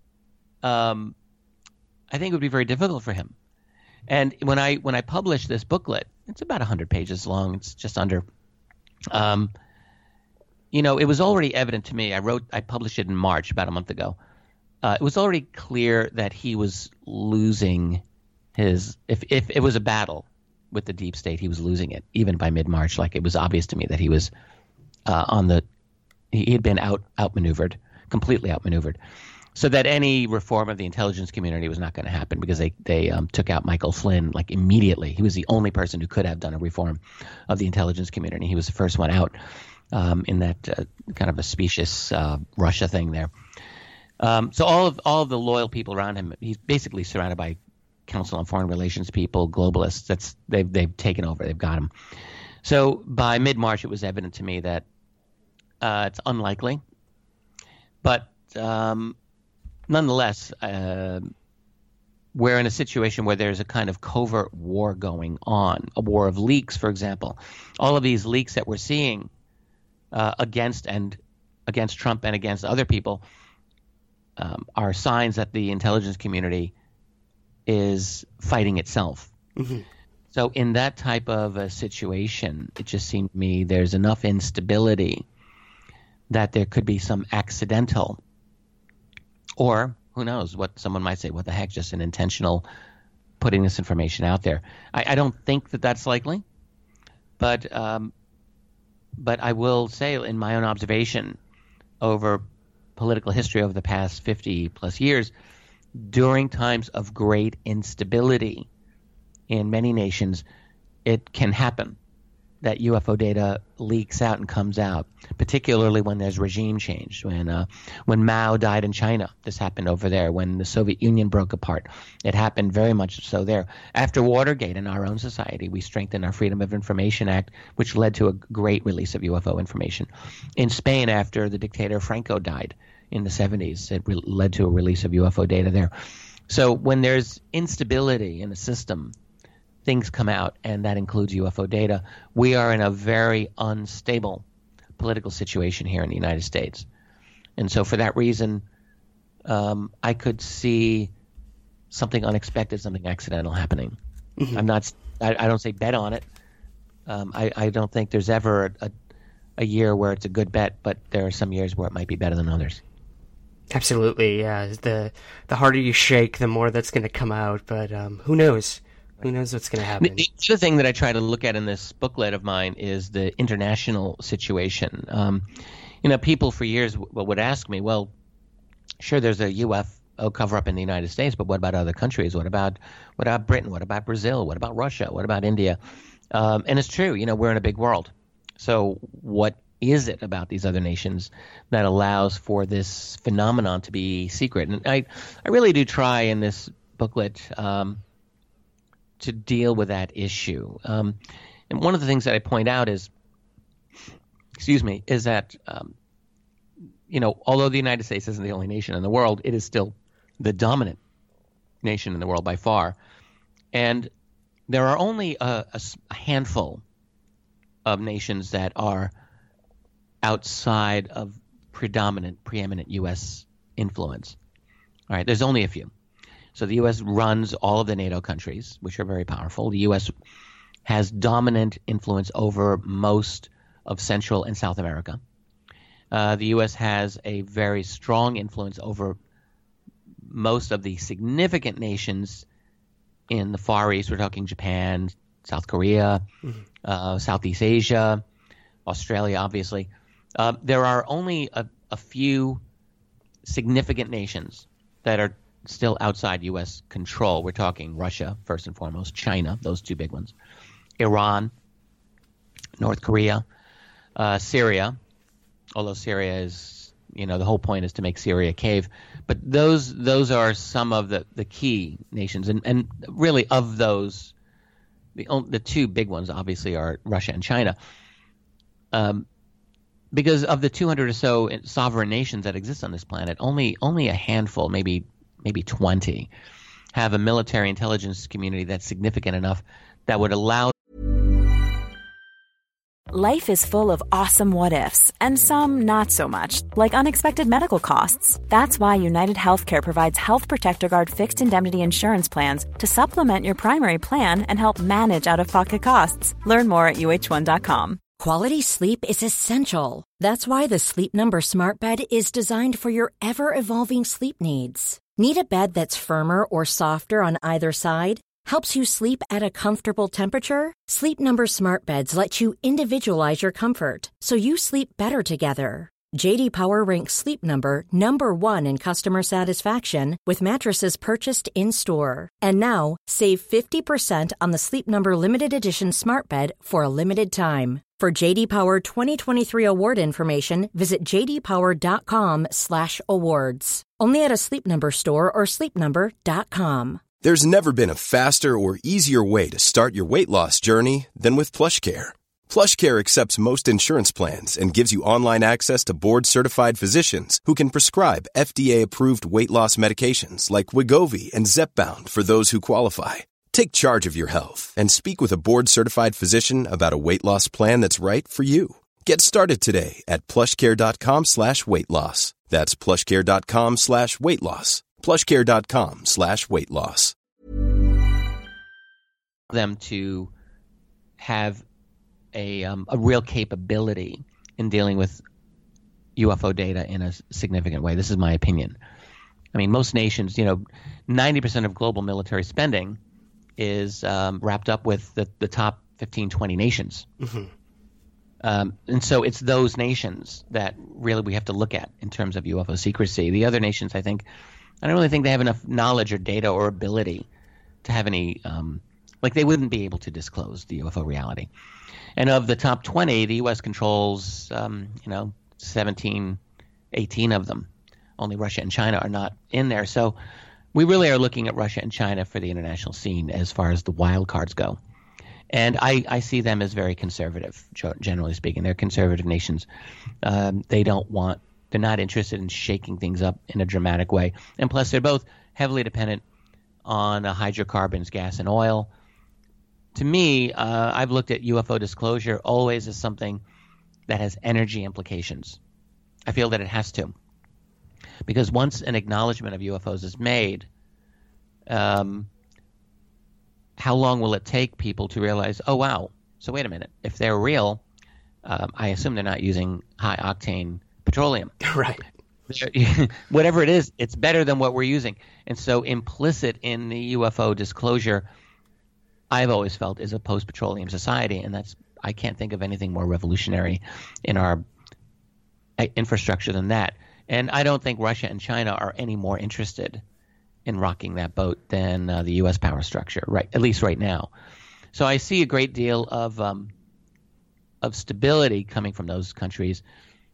Um, I think it would be very difficult for him. And when I when I published this booklet, it's about a hundred pages long. It's just under. Um, you know, it was already evident to me. I wrote. I published it in March, about a month ago. Uh, it was already clear that he was losing his. If if it was a battle with the deep state, he was losing it. Even by mid March, like it was obvious to me that he was uh, on the. He had been out outmaneuvered, completely outmaneuvered, so that any reform of the intelligence community was not going to happen because they they um, took out Michael Flynn like immediately. He was the only person who could have done a reform of the intelligence community. He was the first one out um, in that uh, kind of a specious uh, Russia thing there. Um, so all of all of the loyal people around him, he's basically surrounded by Council on Foreign Relations people, globalists. That's they've they've taken over. They've got him. So by mid March, it was evident to me that. Uh, it's unlikely, but um, nonetheless, uh, we're in a situation where there's a kind of covert war going on, a war of leaks, for example. All of these leaks that we're seeing uh, against and against Trump and against other people um, are signs that the intelligence community is fighting itself. Mm-hmm. So in that type of a situation, it just seemed to me there's enough instability that there could be some accidental, or who knows, what someone might say, what the heck, just an intentional putting this information out there. I, I don't think that that's likely, but um, but I will say in my own observation over political history over the past fifty plus years, during times of great instability in many nations, it can happen that U F O data leaks out and comes out, particularly when there's regime change. When uh, when Mao died in China, this happened over there. When the Soviet Union broke apart, it happened very much so there. After Watergate in our own society, we strengthened our Freedom of Information Act, which led to a great release of U F O information. In Spain, after the dictator Franco died in the seventies, it re- led to a release of U F O data there. So when there's instability in a system, things come out, and that includes U F O data. We are in a very unstable political situation here in the United States. And so for that reason, um, I could see something unexpected, something accidental happening. Mm-hmm. I'm not, I, I don't say bet on it. Um, I, I don't think there's ever a, a year where it's a good bet, but there are some years where it might be better than others. Absolutely, yeah. The, the harder you shake, the more that's going to come out, but um, who knows? Who knows what's going to happen? The other thing that I try to look at in this booklet of mine is the international situation. Um, you know, people for years w- would ask me, well, sure, there's a U F O cover-up in the United States, but what about other countries? What about what about Britain? What about Brazil? What about Russia? What about India? Um, and it's true, you know, we're in a big world. So what is it about these other nations that allows for this phenomenon to be secret? And I, I really do try in this booklet um, – to deal with that issue. Um, and one of the things that I point out is, excuse me, is that, um, you know, although the United States isn't the only nation in the world, it is still the dominant nation in the world by far. And there are only a, a, a handful of nations that are outside of predominant, preeminent U S influence. All right, there's only a few. So the U S runs all of the NATO countries, which are very powerful. The U S has dominant influence over most of Central and South America. Uh, the U S has a very strong influence over most of the significant nations in the Far East. We're talking Japan, South Korea, mm-hmm. uh, Southeast Asia, Australia, obviously. Uh, there are only a, a few significant nations that are still outside U S control. We're talking Russia, first and foremost, China, those two big ones, Iran, North Korea, uh, Syria, although Syria is, you know, the whole point is to make Syria a cave. But those those are some of the, the key nations. And, and really of those, the, the two big ones obviously are Russia and China. Um, because of the two hundred or so sovereign nations that exist on this planet, only only a handful, maybe maybe twenty, have a military intelligence community that's significant enough that would allow. Life is full of awesome what-ifs, and some not so much, like unexpected medical costs. That's why United Healthcare provides Health Protector Guard fixed indemnity insurance plans to supplement your primary plan and help manage out-of-pocket costs. Learn more at U H one dot com. Quality sleep is essential. That's why the Sleep Number Smart Bed is designed for your ever-evolving sleep needs. Need a bed that's firmer or softer on either side? Helps you sleep at a comfortable temperature? Sleep Number Smart Beds let you individualize your comfort so you sleep better together. J D Power ranks Sleep Number number one in customer satisfaction with mattresses purchased in-store. And now, save fifty percent on the Sleep Number Limited Edition Smart Bed for a limited time. For J D Power twenty twenty-three award information, visit j d power dot com slash awards. Only at a Sleep Number store or sleep number dot com. There's never been a faster or easier way to start your weight loss journey than with PlushCare. PlushCare accepts most insurance plans and gives you online access to board-certified physicians who can prescribe F D A-approved weight loss medications like Wegovy and Zepbound for those who qualify. Take charge of your health and speak with a board-certified physician about a weight loss plan that's right for you. Get started today at plushcare.com slash weight loss. That's plushcare.com slash weight loss. plushcare.com slash weight loss. Them to have a, um, a real capability in dealing with U F O data in a significant way. This is my opinion. I mean, most nations, you know, ninety percent of global military spending is um, wrapped up with the, the top fifteen, twenty nations. Mm-hmm. Um, and so it's those nations that really we have to look at in terms of U F O secrecy. The other nations, I think, I don't really think they have enough knowledge or data or ability to have any um, Like they wouldn't be able to disclose the U F O reality. And of the top twenty, the U S controls, um, you know, seventeen, eighteen of them. Only Russia and China are not in there. So we really are looking at Russia and China for the international scene as far as the wild cards go. And I, I see them as very conservative, generally speaking. They're conservative nations. Um, they don't want – they're not interested in shaking things up in a dramatic way. And plus, they're both heavily dependent on uh, hydrocarbons, gas, and oil. To me, uh, I've looked at U F O disclosure always as something that has energy implications. I feel that it has to. Because once an acknowledgement of U F Os is made, um, how long will it take people to realize, oh, wow, so wait a minute. If they're real, um, I assume they're not using high-octane petroleum. Right. Whatever it is, it's better than what we're using. And so implicit in the U F O disclosure, I've always felt, is a post-petroleum society, and that's I can't think of anything more revolutionary in our infrastructure than that. And I don't think Russia and China are any more interested in rocking that boat than uh, the U S power structure, right? At least right now. So I see a great deal of um, of stability coming from those countries.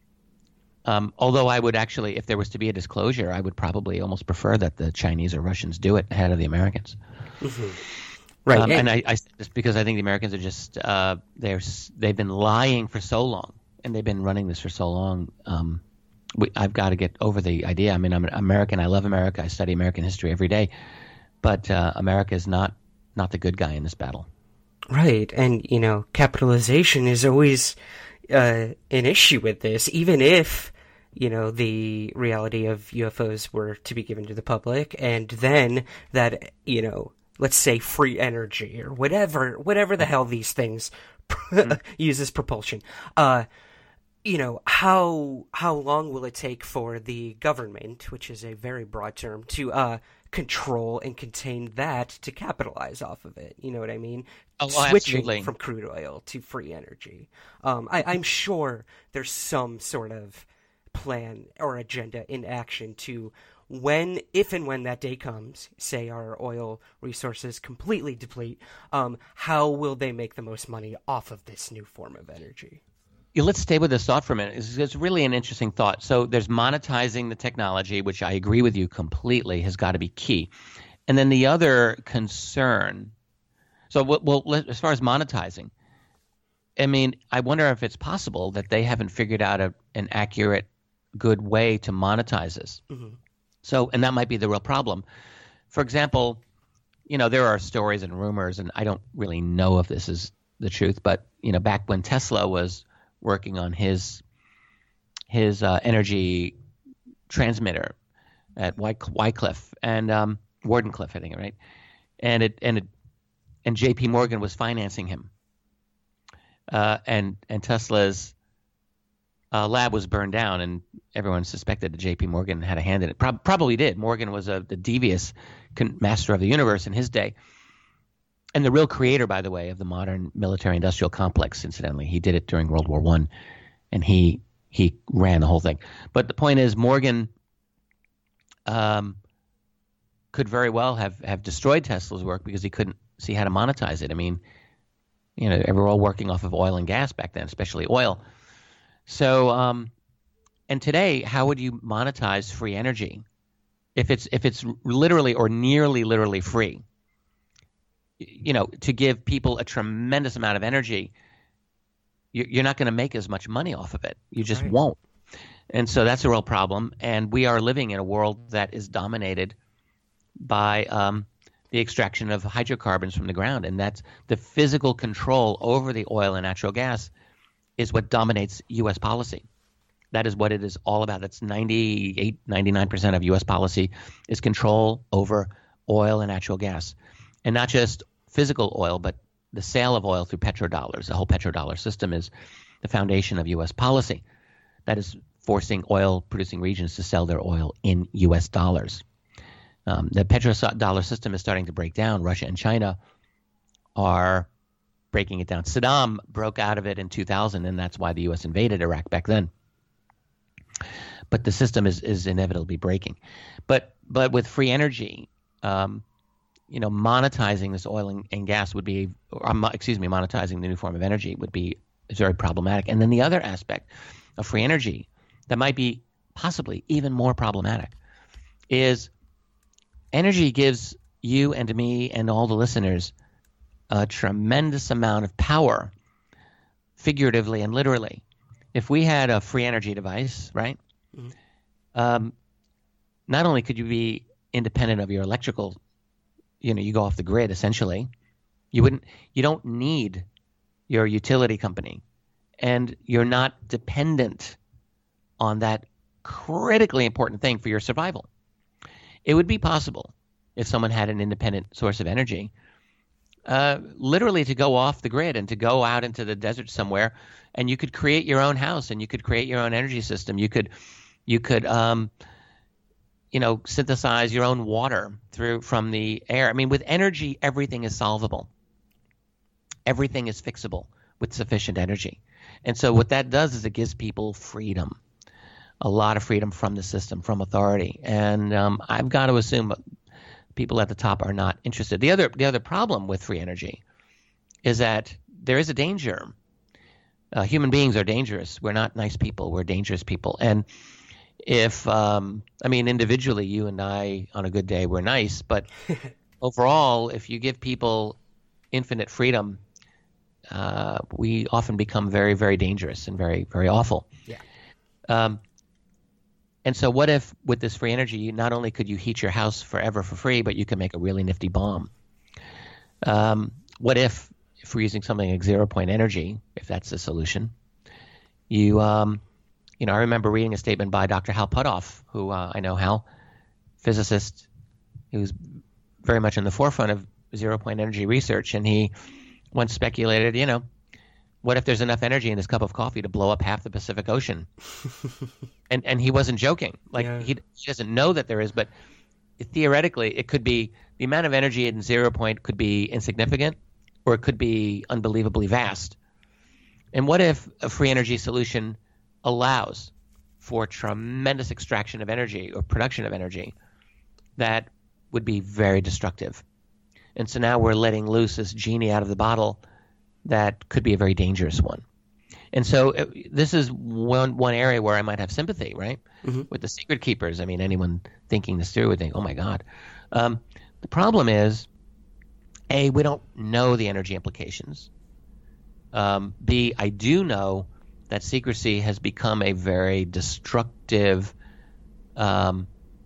Um, although I would actually, if there was to be a disclosure, I would probably almost prefer that the Chinese or Russians do it ahead of the Americans. Mm-hmm. Right, um, and I, I just because I think the Americans are just uh, they're they've been lying for so long, and they've been running this for so long. Um, we, I've got to get over the idea. I mean, I'm an American. I love America. I study American history every day, but uh, America is not not the good guy in this battle. Right, and you know, capitalization is always uh, an issue with this, even if you know the reality of U F Os were to be given to the public, and then that you know. Let's say free energy or whatever, whatever the hell these things mm-hmm. use as propulsion. Uh, you know, how how long will it take for the government, which is a very broad term, to uh, control and contain that to capitalize off of it? You know what I mean? Oh, well, Switching absolutely. From crude oil to free energy. Um, I, I'm sure there's some sort of plan or agenda in action to when, if and when that day comes, say our oil resources completely deplete, um, how will they make the most money off of this new form of energy? Yeah, let's stay with this thought for a minute. It's, it's really an interesting thought. So there's monetizing the technology, which I agree with you completely, has got to be key. And then the other concern, so well, well as far as monetizing, I mean, I wonder if it's possible that they haven't figured out a, an accurate, good way to monetize this. Mm-hmm. So, and that might be the real problem. For example, you know, there are stories and rumors, and I don't really know if this is the truth, but, you know, back when Tesla was working on his his uh, energy transmitter at Wycliffe and um, Wardenclyffe, I think, right? And it and it and J P Morgan was financing him, uh, and and Tesla's Uh, lab was burned down, and everyone suspected that J P Morgan had a hand in it. Pro- probably did. Morgan was a the devious con- master of the universe in his day, and the real creator, by the way, of the modern military-industrial complex. Incidentally, he did it during World War One, and he he ran the whole thing. But the point is, Morgan um, could very well have have destroyed Tesla's work because he couldn't see how to monetize it. I mean, you know, they were all working off of oil and gas back then, especially oil. So, um, and today, how would you monetize free energy if it's if it's literally or nearly literally free? You know, to give people a tremendous amount of energy, you're not going to make as much money off of it. You just right. won't. And so that's a real problem. And we are living in a world that is dominated by um, the extraction of hydrocarbons from the ground, and that's the physical control over the oil and natural gas. Is what dominates U S policy. That is what it is all about. That's ninety-eight, ninety-nine percent of U S policy is control over oil and natural gas. And not just physical oil, but the sale of oil through petrodollars. The whole petrodollar system is the foundation of U S policy. That is forcing oil-producing regions to sell their oil in U S dollars. Um, the petrodollar system is starting to break down. Russia and China are breaking it down. Saddam broke out of it in two thousand, and that's why the U S invaded Iraq back then. But the system is, is inevitably breaking. But but with free energy, um, you know, monetizing this oil and, and gas would be, or, um, excuse me, monetizing the new form of energy would be very problematic. And then the other aspect of free energy that might be possibly even more problematic is energy gives you and me and all the listeners a tremendous amount of power, figuratively and literally. If we had a free energy device, right, mm-hmm. um, not only could you be independent of your electrical, you know, you go off the grid essentially, you wouldn't, you don't need your utility company, and you're not dependent on that critically important thing for your survival. It would be possible if someone had an independent source of energy, uh, literally to go off the grid and to go out into the desert somewhere, and you could create your own house and you could create your own energy system. You could, you could, um, you know, synthesize your own water through from the air. I mean, with energy, everything is solvable. Everything is fixable with sufficient energy. And so what that does is it gives people freedom, a lot of freedom from the system, from authority. And um, I've got to assume people at the top are not interested. The other, the other problem with free energy is that there is a danger. Uh, human beings are dangerous. We're not nice people. We're dangerous people. And if, um, I mean, individually, you and I, on a good day, we're nice. But overall, if you give people infinite freedom, uh, we often become very, very dangerous and very, very awful. Yeah. Um, and so what if with this free energy, not only could you heat your house forever for free, but you can make a really nifty bomb? Um, what if, if we're using something like zero-point energy, if that's the solution, you um, – you know, I remember reading a statement by Doctor Hal Puthoff, who uh, I know Hal, physicist, who's very much in the forefront of zero-point energy research, and he once speculated, you know, what if there's enough energy in this cup of coffee to blow up half the Pacific Ocean? and and he wasn't joking. Like yeah. he, he doesn't know that there is, but it, theoretically, it could be the amount of energy in zero point could be insignificant, or it could be unbelievably vast. And what if a free energy solution allows for tremendous extraction of energy or production of energy that would be very destructive? And so now we're letting loose this genie out of the bottle that could be a very dangerous one. And so it, this is one one area where I might have sympathy, right? Mm-hmm. With the secret keepers. I mean, anyone thinking this through would think, oh my God. Um, the problem is, A, we don't know the energy implications. Um, B, I do know that secrecy has become a very destructive um,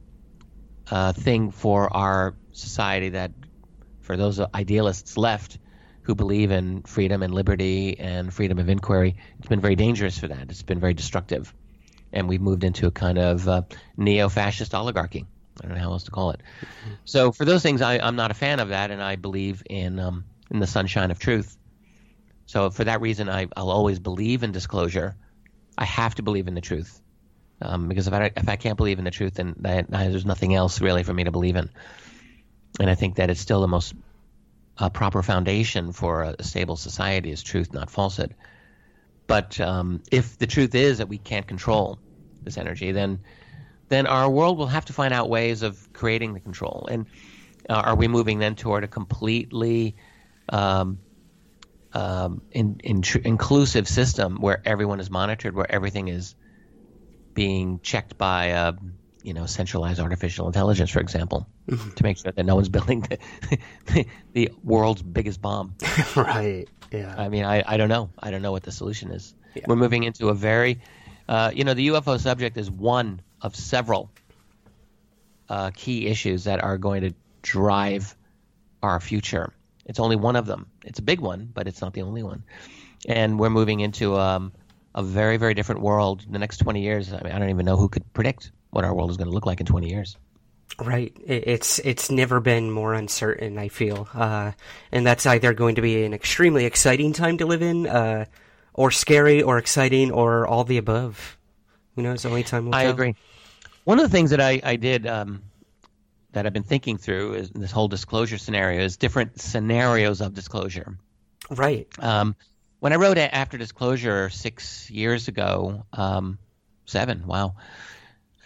uh, thing for our society, that for those idealists left who believe in freedom and liberty and freedom of inquiry, it's been very dangerous for that. It's been very destructive. And we've moved into a kind of uh, neo-fascist oligarchy. I don't know how else to call it. Mm-hmm. So for those things, I, I'm not a fan of that, and I believe in um, in the sunshine of truth. So for that reason, I, I'll always believe in disclosure. I have to believe in the truth, um, because if I if I can't believe in the truth, then that, there's nothing else really for me to believe in. And I think that it's still the most uh, proper foundation for a, a stable society is truth, not falsehood. But um, if the truth is that we can't control this energy, then then our world will have to find out ways of creating the control. And uh, are we moving then toward a completely um, Um, in, in tr- inclusive system where everyone is monitored, where everything is being checked by, uh, you know, centralized artificial intelligence, for example, mm-hmm. to make sure that no one's building the, the world's biggest bomb. Right. Yeah. I mean, I, I don't know. I don't know what the solution is. Yeah. We're moving into a very, uh, you know, the U F O subject is one of several uh, key issues that are going to drive our future. It's only one of them. It's a big one, but it's not the only one. And we're moving into um, a very, very different world in the next twenty years. I mean, I don't even know who could predict what our world is going to look like in twenty years. Right. It's it's never been more uncertain, I feel. Uh, and that's either going to be an extremely exciting time to live in, uh, or scary, or exciting, or all the above. Who knows? Only time will I tell. agree. One of the things that I, I did um, that I've been thinking through is this whole disclosure scenario is different scenarios of disclosure. Right. Um, when I wrote After Disclosure six years ago, um, seven, wow.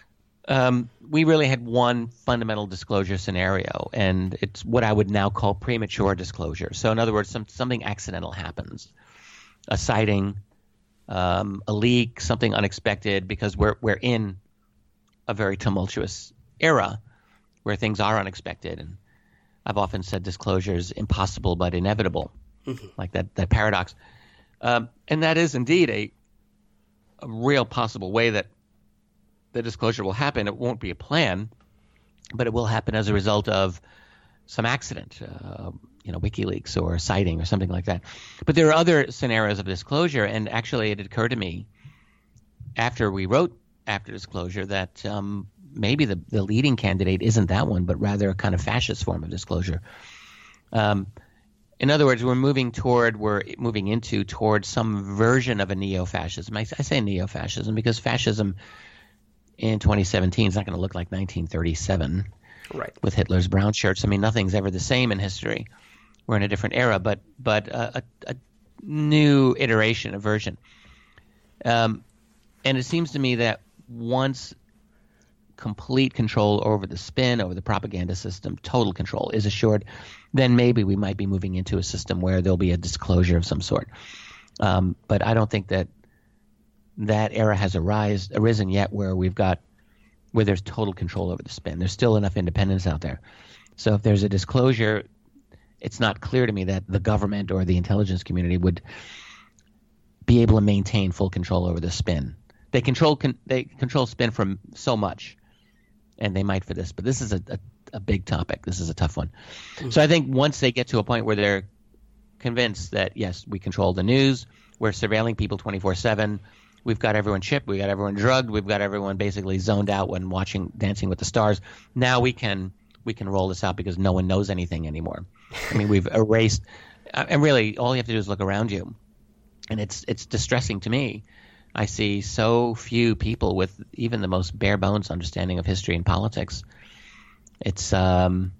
Um, we really had one fundamental disclosure scenario, and it's what I would now call premature disclosure. So in other words, some, something accidental happens, a sighting, um, a leak, something unexpected, because we're we're in a very tumultuous era where things are unexpected. And I've often said disclosure is impossible but inevitable, mm-hmm. like that, that paradox. Um, and that is indeed a, a real possible way that the disclosure will happen. It won't be a plan, but it will happen as a result of some accident, uh, you know, WikiLeaks or a sighting or something like that. But there are other scenarios of disclosure, and actually it occurred to me after we wrote After Disclosure that um, maybe the, the leading candidate isn't that one, but rather a kind of fascist form of disclosure. Um, in other words, we're moving toward, we're moving into toward some version of a neo-fascism. I, I say neo-fascism because fascism in twenty seventeen is not going to look like nineteen thirty-seven, right? With Hitler's brown shirts. I mean, nothing's ever the same in history. We're in a different era, but but a, a, a new iteration, a version. Um, and it seems to me that once complete control over the spin, over the propaganda system, total control is assured, then maybe we might be moving into a system where there'll be a disclosure of some sort. Um, but I don't think that that era has arise, arisen yet where we've got where there's total control over the spin. There's still enough independence out there. So if there's a disclosure, it's not clear to me that the government or the intelligence community would be able to maintain full control over the spin. They control con- they control spin from so much, and they might for this. But this is a, a, a big topic. This is a tough one. Mm-hmm. So I think once they get to a point where they're convinced that, yes, we control the news, we're surveilling people twenty-four seven, we've got everyone chipped, we've got everyone drugged, we've got everyone basically zoned out when watching Dancing with the Stars, now we can we can roll this out because no one knows anything anymore. I mean, we've erased – and really all you have to do is look around you. And it's it's distressing to me. I see so few people with even the most bare bones understanding of history and politics. It's um,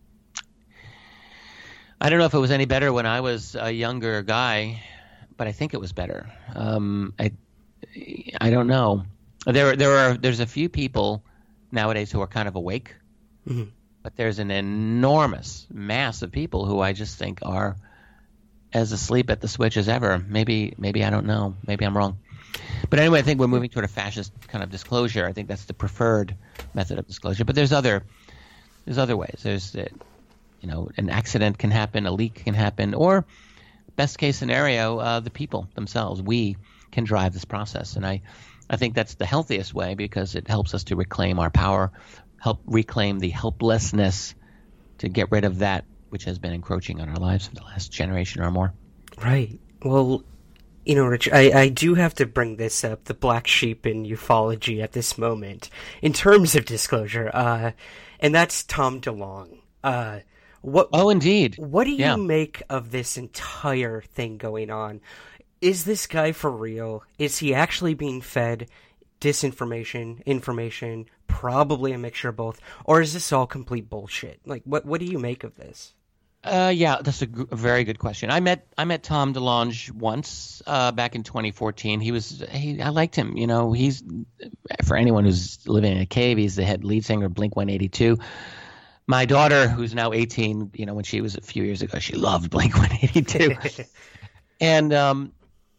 I don't know if it was any better when I was a younger guy, but I think it was better. Um, I I don't know. There there are there's a few people nowadays who are kind of awake, mm-hmm. but there's an enormous mass of people who I just think are as asleep at the switch as ever. Maybe maybe I don't know. Maybe I'm wrong. But anyway, I think we're moving toward a fascist kind of disclosure. I think that's the preferred method of disclosure. But there's other there's other ways. There's uh, you know, an accident can happen, a leak can happen, or best case scenario, uh, the people themselves, we can drive this process. And I, I think that's the healthiest way because it helps us to reclaim our power, help reclaim the helplessness to get rid of that which has been encroaching on our lives for the last generation or more. Right. Well, you know, Rich, I, I do have to bring this up, the black sheep in ufology at this moment, in terms of disclosure, uh, and that's Tom DeLonge. Uh, what? Oh, indeed. What do you yeah. make of this entire thing going on? Is this guy for real? Is he actually being fed disinformation, information, probably a mixture of both, or is this all complete bullshit? Like, what what do you make of this? Uh, yeah, that's a, g- a very good question. I met I met Tom DeLonge once uh, back in twenty fourteen. He was he, I liked him. You know, he's for anyone who's living in a cave, he's the head lead singer of Blink one eighty-two. My daughter, who's now eighteen, you know, when she was a few years ago, she loved Blink one eighty-two, and um,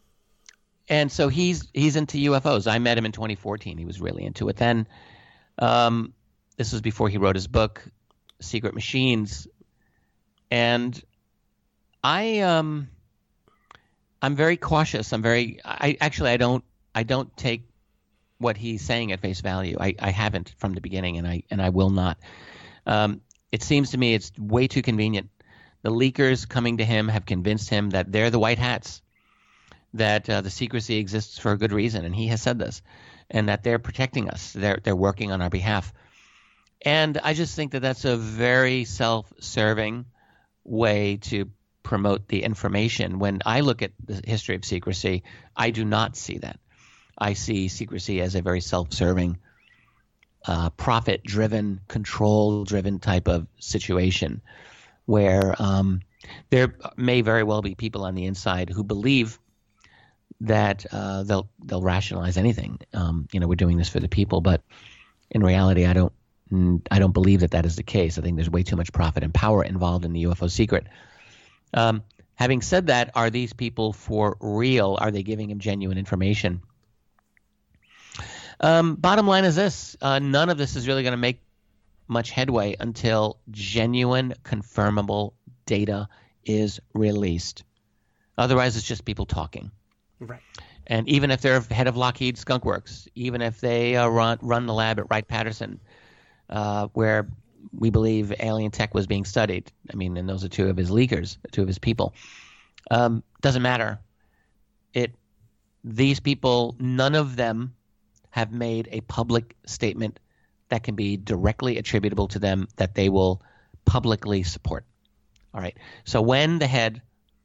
and so he's he's into U F Os. I met him in twenty fourteen. He was really into it then. Um, this was before he wrote his book, Secret Machines. And I, um, I'm very cautious. I'm very, I actually, I don't, I don't take what he's saying at face value. I, I haven't from the beginning, and I, and I will not. Um, it seems to me it's way too convenient. The leakers coming to him have convinced him that they're the white hats, that uh, the secrecy exists for a good reason, and he has said this, and that they're protecting us. They're, they're working on our behalf. And I just think that that's a very self-serving way to promote the information. When I look at the history of secrecy, I do not see that. I see secrecy as a very self-serving, uh, profit-driven, control-driven type of situation where um, there may very well be people on the inside who believe that uh, they'll they'll rationalize anything. Um, you know, we're doing this for the people, but in reality, I don't I don't believe that that is the case. I think there's way too much profit and power involved in the U F O secret. Um, having said that, are these people for real? Are they giving him genuine information? Um, bottom line is this. Uh, none of this is really going to make much headway until genuine, confirmable data is released. Otherwise, it's just people talking. Right. And even if they're head of Lockheed Skunk Works, even if they uh, run, run the lab at Wright-Patterson, uh, where we believe alien tech was being studied, I mean, and those are two of his leakers, two of his people, um, doesn't matter. It, these people, none of them have made a public statement that can be directly attributable to them that they will publicly support. All right. So when the head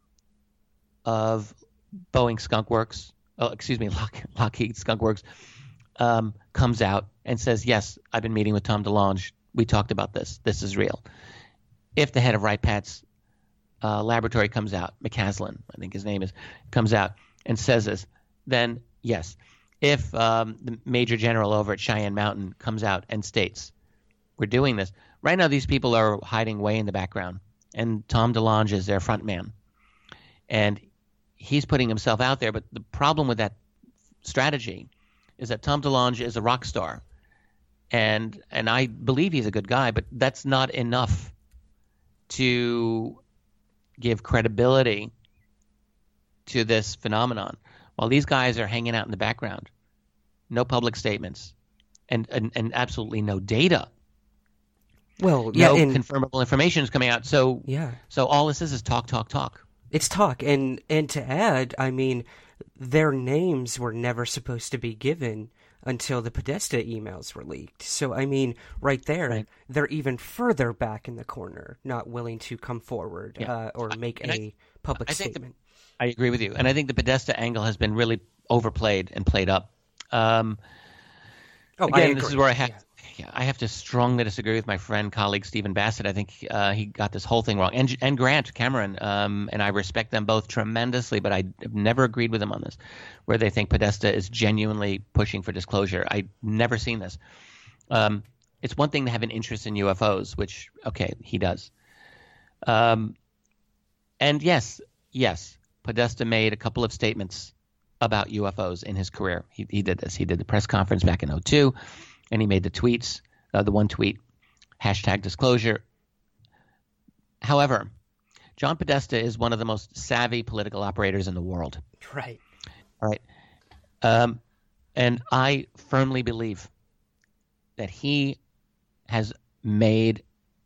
of Boeing Skunk Works, oh, excuse me, Lock, Lockheed Skunk Works, um, comes out and says, yes, I've been meeting with Tom DeLonge. We talked about this. This is real. If the head of Wright-Pat's uh, laboratory comes out, McCaslin, I think his name is, comes out and says this, then yes. If um, the Major General over at Cheyenne Mountain comes out and states, we're doing this. Right now, these people are hiding way in the background, and Tom DeLonge is their front man. And he's putting himself out there, but the problem with that strategy is that Tom DeLonge is a rock star, and and I believe he's a good guy, but that's not enough to give credibility to this phenomenon. While these guys are hanging out in the background, no public statements, and and, and absolutely no data. Well, yeah, no and, confirmable information is coming out. So yeah, so all this is is talk, talk, talk. It's talk, and and to add, I mean, their names were never supposed to be given until the Podesta emails were leaked. So, I mean, right there, right. They're even further back in the corner, not willing to come forward yeah. uh, or make I, a I, public I statement. The, I agree with you. And I think the Podesta angle has been really overplayed and played up. Um, oh, again, I agree. This is where I have, yeah. Yeah, I have to strongly disagree with my friend, colleague, Stephen Bassett. I think uh, he got this whole thing wrong. And, and Grant Cameron, um, and I respect them both tremendously, but I have never agreed with them on this, where they think Podesta is genuinely pushing for disclosure. I've never seen this. Um, it's one thing to have an interest in U F Os, which, okay, he does. Um, and yes, yes, Podesta made a couple of statements about U F Os in his career. He, he did this. He did the press conference back in oh two. And he made the tweets, uh, the one tweet, hashtag disclosure. However, John Podesta is one of the most savvy political operators in the world. Right. All right. Um, and I firmly believe that he has made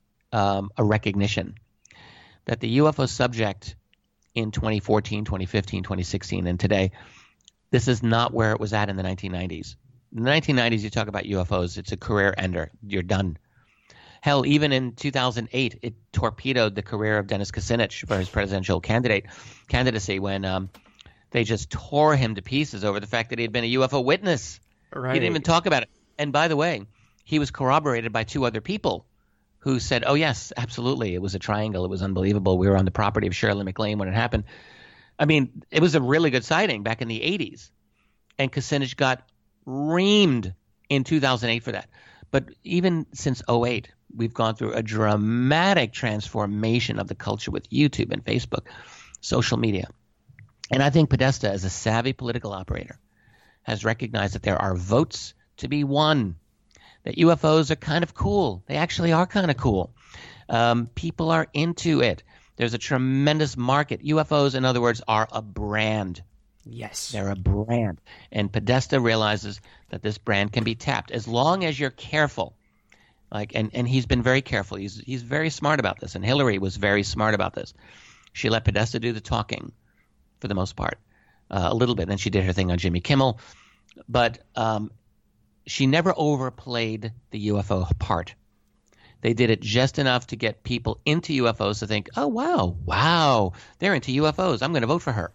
um, a recognition that the U F O subject in twenty fourteen, twenty fifteen, twenty sixteen, and today, this is not where it was at in the nineteen nineties. In the nineteen nineties, you talk about U F Os, it's a career ender. You're done. Hell, even in two thousand eight, it torpedoed the career of Dennis Kucinich for his presidential candidate candidacy when um, they just tore him to pieces over the fact that he had been a U F O witness. Right. He didn't even talk about it. And by the way, he was corroborated by two other people who said, oh, yes, absolutely. It was a triangle. It was unbelievable. We were on the property of Shirley MacLaine when it happened. I mean, it was a really good sighting back in the eighties. And Kucinich got reamed in two thousand eight for that. But even since oh eight, we've gone through a dramatic transformation of the culture with YouTube and Facebook, social media. And I think Podesta, as a savvy political operator, has recognized that there are votes to be won, that U F Os are kind of cool. They actually are kind of cool. Um, people are into it. There's a tremendous market. U F Os, in other words, are a brand. Yes. They're a brand. And Podesta realizes that this brand can be tapped as long as you're careful. Like, and, and he's been very careful. He's he's very smart about this. And Hillary was very smart about this. She let Podesta do the talking for the most part, uh, a little bit. Then she did her thing on Jimmy Kimmel. But um, she never overplayed the U F O part. They did it just enough to get people into U F Os to think, oh, wow, wow, they're into U F Os. I'm going to vote for her.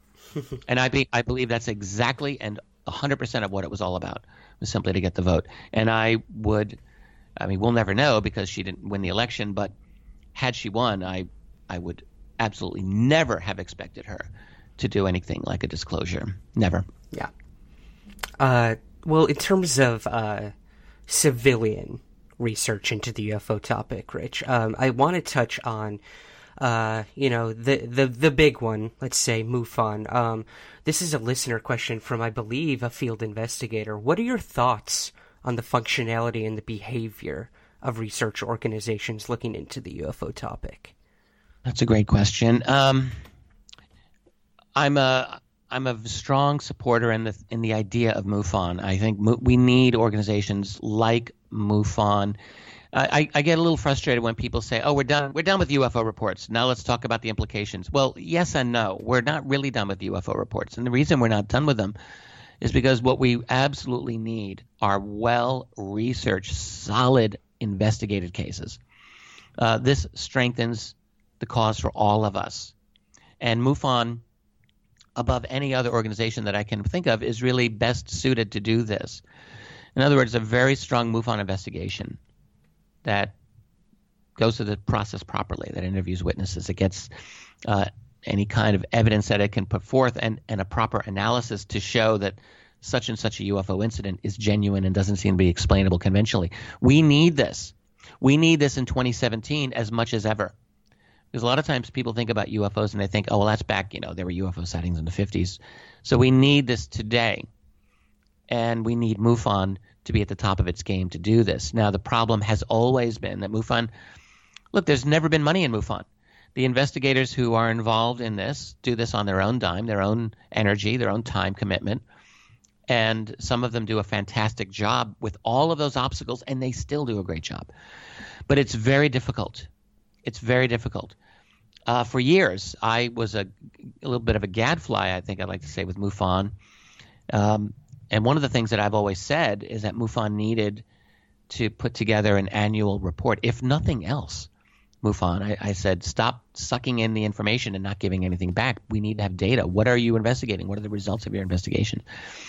And I be, I believe that's exactly and one hundred percent of what it was all about, was simply to get the vote. And I would – I mean, we'll never know because she didn't win the election, but had she won, I I would absolutely never have expected her to do anything like a disclosure. Never. Yeah. Uh, well, in terms of uh, civilian research into the U F O topic, Rich. Um, I want to touch on, uh, you know, the, the, the big one, let's say MUFON. Um, this is a listener question from, I believe, a field investigator. What are your thoughts on the functionality and the behavior of research organizations looking into the U F O topic? That's a great question. Um, I'm a I'm a strong supporter in the in the idea of MUFON. I think Mo- we need organizations like MUFON. I, I get a little frustrated when people say, "Oh, we're done. We're done with U F O reports. Now let's talk about the implications." Well, yes and no. We're not really done with U F O reports, and the reason we're not done with them is because what we absolutely need are well-researched, solid, investigated cases. Uh, this strengthens the cause for all of us, and MUFON, above any other organization that I can think of, is really best suited to do this. In other words, a very strong MUFON investigation that goes through the process properly, that interviews witnesses, it gets uh, any kind of evidence that it can put forth, and, and a proper analysis to show that such and such a U F O incident is genuine and doesn't seem to be explainable conventionally. We need this. We need this in twenty seventeen as much as ever. Because a lot of times people think about U F Os and they think, oh, well, that's back, you know, there were U F O sightings in the fifties. So we need this today. And we need MUFON to be at the top of its game to do this. Now, the problem has always been that MUFON – look, there's never been money in MUFON. The investigators who are involved in this do this on their own dime, their own energy, their own time commitment. And some of them do a fantastic job with all of those obstacles, and they still do a great job. But it's very difficult. It's very difficult. Uh, for years, I was a, a little bit of a gadfly, I think I'd like to say, with MUFON. Um, and one of the things that I've always said is that MUFON needed to put together an annual report. If nothing else, MUFON, I, I said, stop sucking in the information and not giving anything back. We need to have data. What are you investigating? What are the results of your investigation?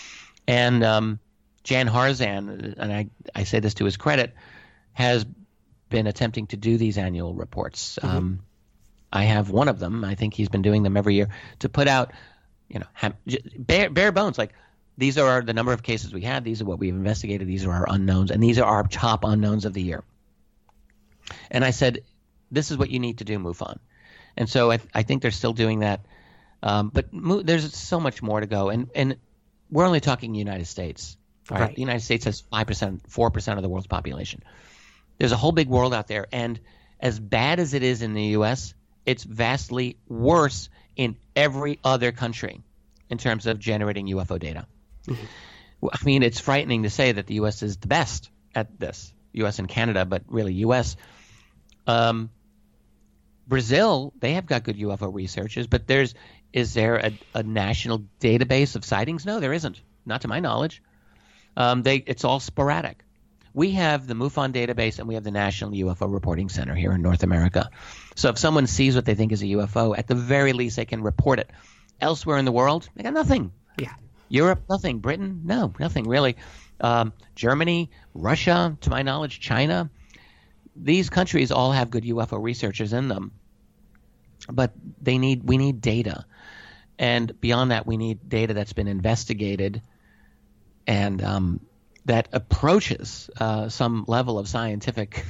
And um, Jan Harzan, and I, I say this to his credit, has been attempting to do these annual reports. Mm-hmm. Um, I have one of them. I think he's been doing them every year to put out, you know, have, bare, bare bones. Like, these are the number of cases we had. These are what we've investigated. These are our unknowns, and these are our top unknowns of the year. And I said, this is what you need to do, MUFON. And so I, I think they're still doing that. Um, but Mo- there's so much more to go. And and we're only talking United States. Right? Right. The United States has five percent, four percent of the world's population. There's a whole big world out there. And as bad as it is in the U S, it's vastly worse in every other country in terms of generating U F O data. Mm-hmm. I mean, it's frightening to say that the U S is the best at this, U S and Canada, but really U S. Um, Brazil, they have got good U F O researchers, but there's is there a, a national database of sightings? No, there isn't, not to my knowledge. Um, they it's all sporadic. We have the MUFON database, and we have the National U F O Reporting Center here in North America. So if someone sees what they think is a U F O, at the very least, they can report it. Elsewhere in the world, they got nothing. Yeah. Europe, nothing. Britain, no, nothing really. Um, Germany, Russia, to my knowledge, China. These countries all have good U F O researchers in them, but they need we need data, and beyond that, we need data that's been investigated and um, that approaches uh, some level of scientific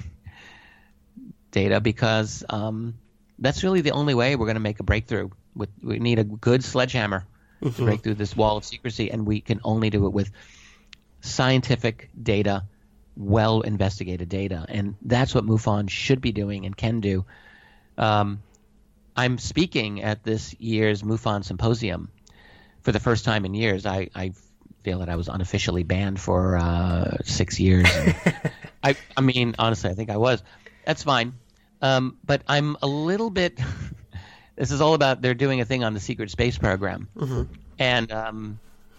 data, because um, that's really the only way we're going to make a breakthrough. With, we need a good sledgehammer mm-hmm. to break through this wall of secrecy, and we can only do it with scientific data, well-investigated data, and that's what MUFON should be doing and can do. Um, I'm speaking at this year's MUFON Symposium for the first time in years. I, I feel that I was unofficially banned for uh, six years. I, I mean, honestly, I think I was. That's fine. Um, but I'm a little bit – this is all about – they're doing a thing on the secret space program. Mm-hmm. And um,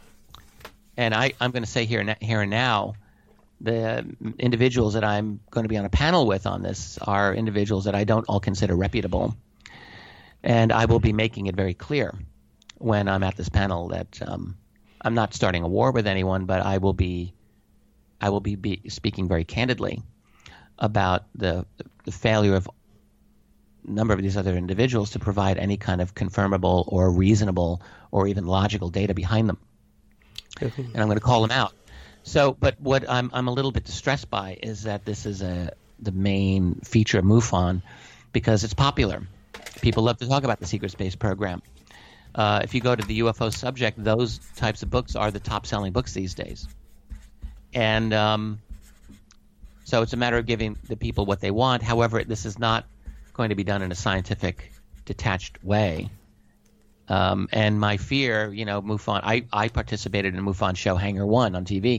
and I, I'm going to say here, here and now – the individuals that I'm going to be on a panel with on this are individuals that I don't all consider reputable. And I will be making it very clear when I'm at this panel that um, I'm not starting a war with anyone, but I will be I will be, be speaking very candidly about the, the failure of a number of these other individuals to provide any kind of confirmable or reasonable or even logical data behind them. Mm-hmm. And I'm going to call them out. So, but what I'm I'm a little bit distressed by is that this is a the main feature of MUFON because it's popular. People love to talk about the secret space program. Uh, if you go to the U F O subject, those types of books are the top-selling books these days. And um, so it's a matter of giving the people what they want. However, this is not going to be done in a scientific, detached way. Um, and my fear, you know, MUFON, I, I participated in a MUFON show, Hangar One, on T V,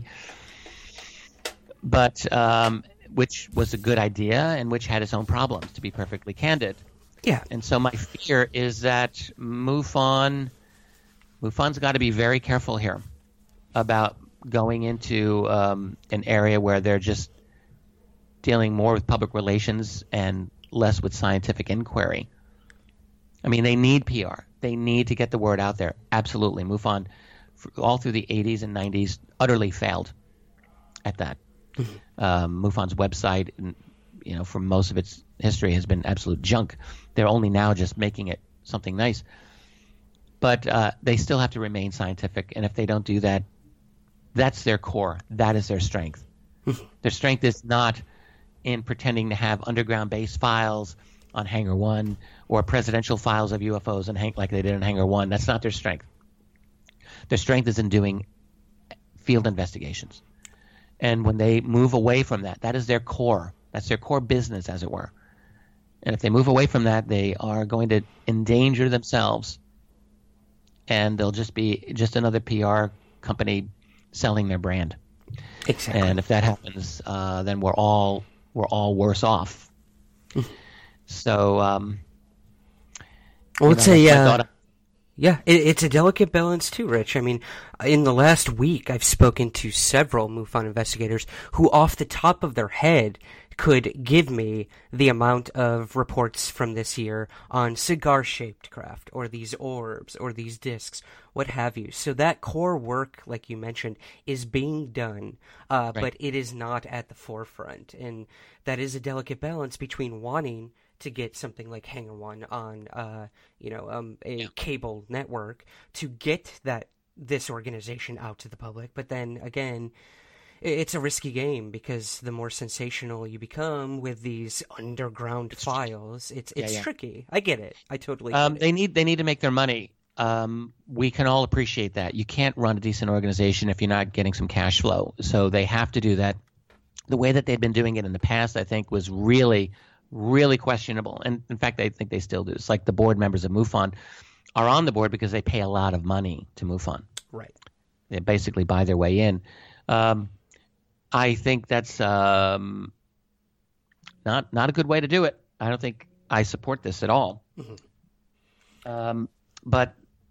but um, which was a good idea and which had its own problems, to be perfectly candid. Yeah. And so my fear is that MUFON, MUFON's got to be very careful here about going into um, an area where they're just dealing more with public relations and less with scientific inquiry. I mean, they need P R. They need to get the word out there. Absolutely. MUFON, all through the eighties and nineties, utterly failed at that. Mm-hmm. Um, MUFON's website, you know, for most of its history has been absolute junk. They're only now just making it something nice. But uh, they still have to remain scientific, and if they don't do that, that's their core. That is their strength. Their strength is not in pretending to have underground base files on Hangar One or presidential files of U F Os and hang, like they did in Hangar One. That's not their strength. Their strength is in doing field investigations. And when they move away from that, that is their core. That's their core business, as it were. And if they move away from that, they are going to endanger themselves, and they'll just be just another P R company selling their brand. Exactly. And if that happens, uh, then we're all we're all worse off. So, um, well, you it's know, a that's my uh, thought. yeah, it, it's a delicate balance too, Rich. I mean, in the last week, I've spoken to several MUFON investigators who, off the top of their head, could give me the amount of reports from this year on cigar-shaped craft, or these orbs, or these discs, what have you. So that core work, like you mentioned, is being done, uh, Right. but it is not at the forefront. And that is a delicate balance between wanting to get something like Hangar One on, uh, you know, um, a yeah. cable network to get that this organization out to the public, but then again, it's a risky game because the more sensational you become with these underground it's files, it's it's yeah, yeah. tricky. I get it. I totally get um, it. They need they need to make their money. Um, we can all appreciate that. You can't run a decent organization if you're not getting some cash flow. So they have to do that. The way that they've been doing it in the past, I think, was really, really questionable. And in fact, I think they still do. It's like the board members of MUFON are on the board because they pay a lot of money to MUFON. Right. They basically buy their way in. Um, I think that's um, not not a good way to do it. I don't think I support this at all. Mm-hmm. Um, but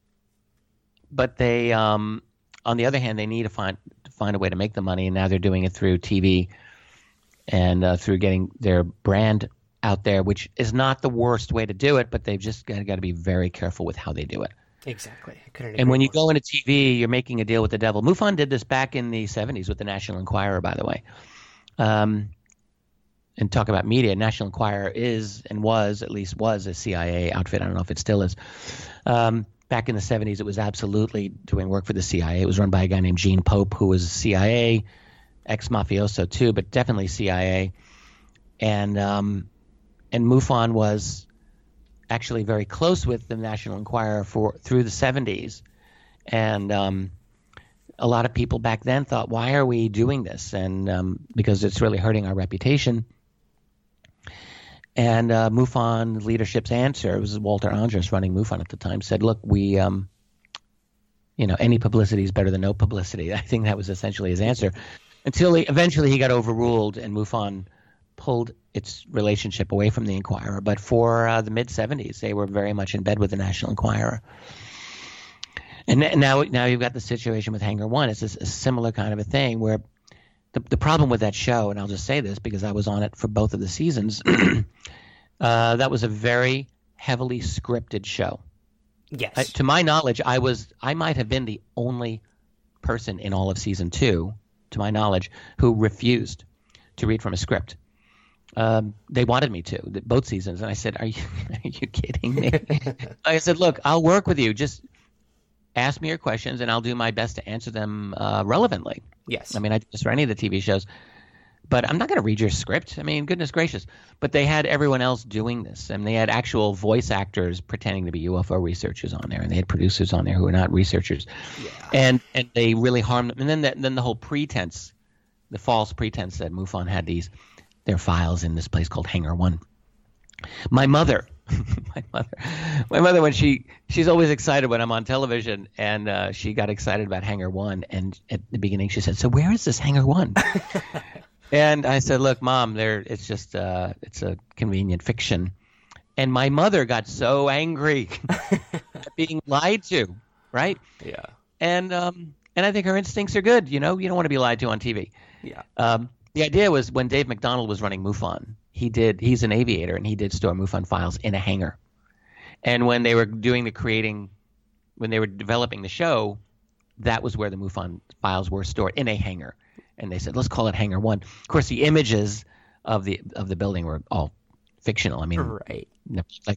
but they, um, on the other hand, they need to find to find a way to make the money, and now they're doing it through T V and uh, through getting their brand out there, which is not the worst way to do it. But they've just got, got to be very careful with how they do it. Exactly. I couldn't and when more. you go into T V, you're making a deal with the devil. MUFON did this back in the seventies with the National Enquirer, by the way. Um, and talk about media. National Enquirer is and was, at least was, a C I A outfit. I don't know if it still is. Um, back in the seventies, it was absolutely doing work for the C I A. It was run by a guy named Gene Pope, who was C I A, ex-mafioso too, but definitely C I A. And um, and MUFON was actually very close with the National Enquirer for through the seventies, and um, a lot of people back then thought, "Why are we doing this?" And um, because it's really hurting our reputation. And uh, MUFON leadership's answer, it was Walter Andrus running MUFON at the time, said, "Look, we, um, you know, any publicity is better than no publicity." I think that was essentially his answer, until he, eventually he got overruled, and MUFON pulled its relationship away from the Enquirer. But for uh, the mid-seventies, they were very much in bed with the National Enquirer. And now now you've got the situation with Hangar One. It's a, a similar kind of a thing where the, the problem with that show, and I'll just say this because I was on it for both of the seasons, uh, that was a very heavily scripted show. Yes. I, to my knowledge, I was I might have been the only person in all of season two, to my knowledge, who refused to read from a script. Um, they wanted me to, both seasons, and I said, "Are you are you kidding me?" I said, "Look, I'll work with you. Just ask me your questions, and I'll do my best to answer them uh, relevantly. Yes. I mean, I do this for any of the T V shows. But I'm not going to read your script. I mean, goodness gracious. But they had everyone else doing this. And they had actual voice actors pretending to be U F O researchers on there. And they had producers on there who were not researchers. Yeah. And and they really harmed them. And then the, then the whole pretense, the false pretense that MUFON had these, their files in this place called Hangar One. My mother, my mother, my mother, when she, she's always excited when I'm on television. And uh, she got excited about Hangar One. And at the beginning she said, so where is this Hangar One? And I said, look, Mom, there it's just uh, it's a convenient fiction. And my mother got so angry at being lied to, right? Yeah. And um, and I think her instincts are good. You know, you don't want to be lied to on T V. Yeah. Um, the idea was when Dave McDonald was running MUFON, he did he's an aviator and he did store MUFON files in a hangar. And when they were doing the creating, when they were developing the show, that was where the MUFON files were stored, in a hangar. And they said, let's call it Hangar One. Of course, the images of the of the building were all fictional. I mean, right. Like,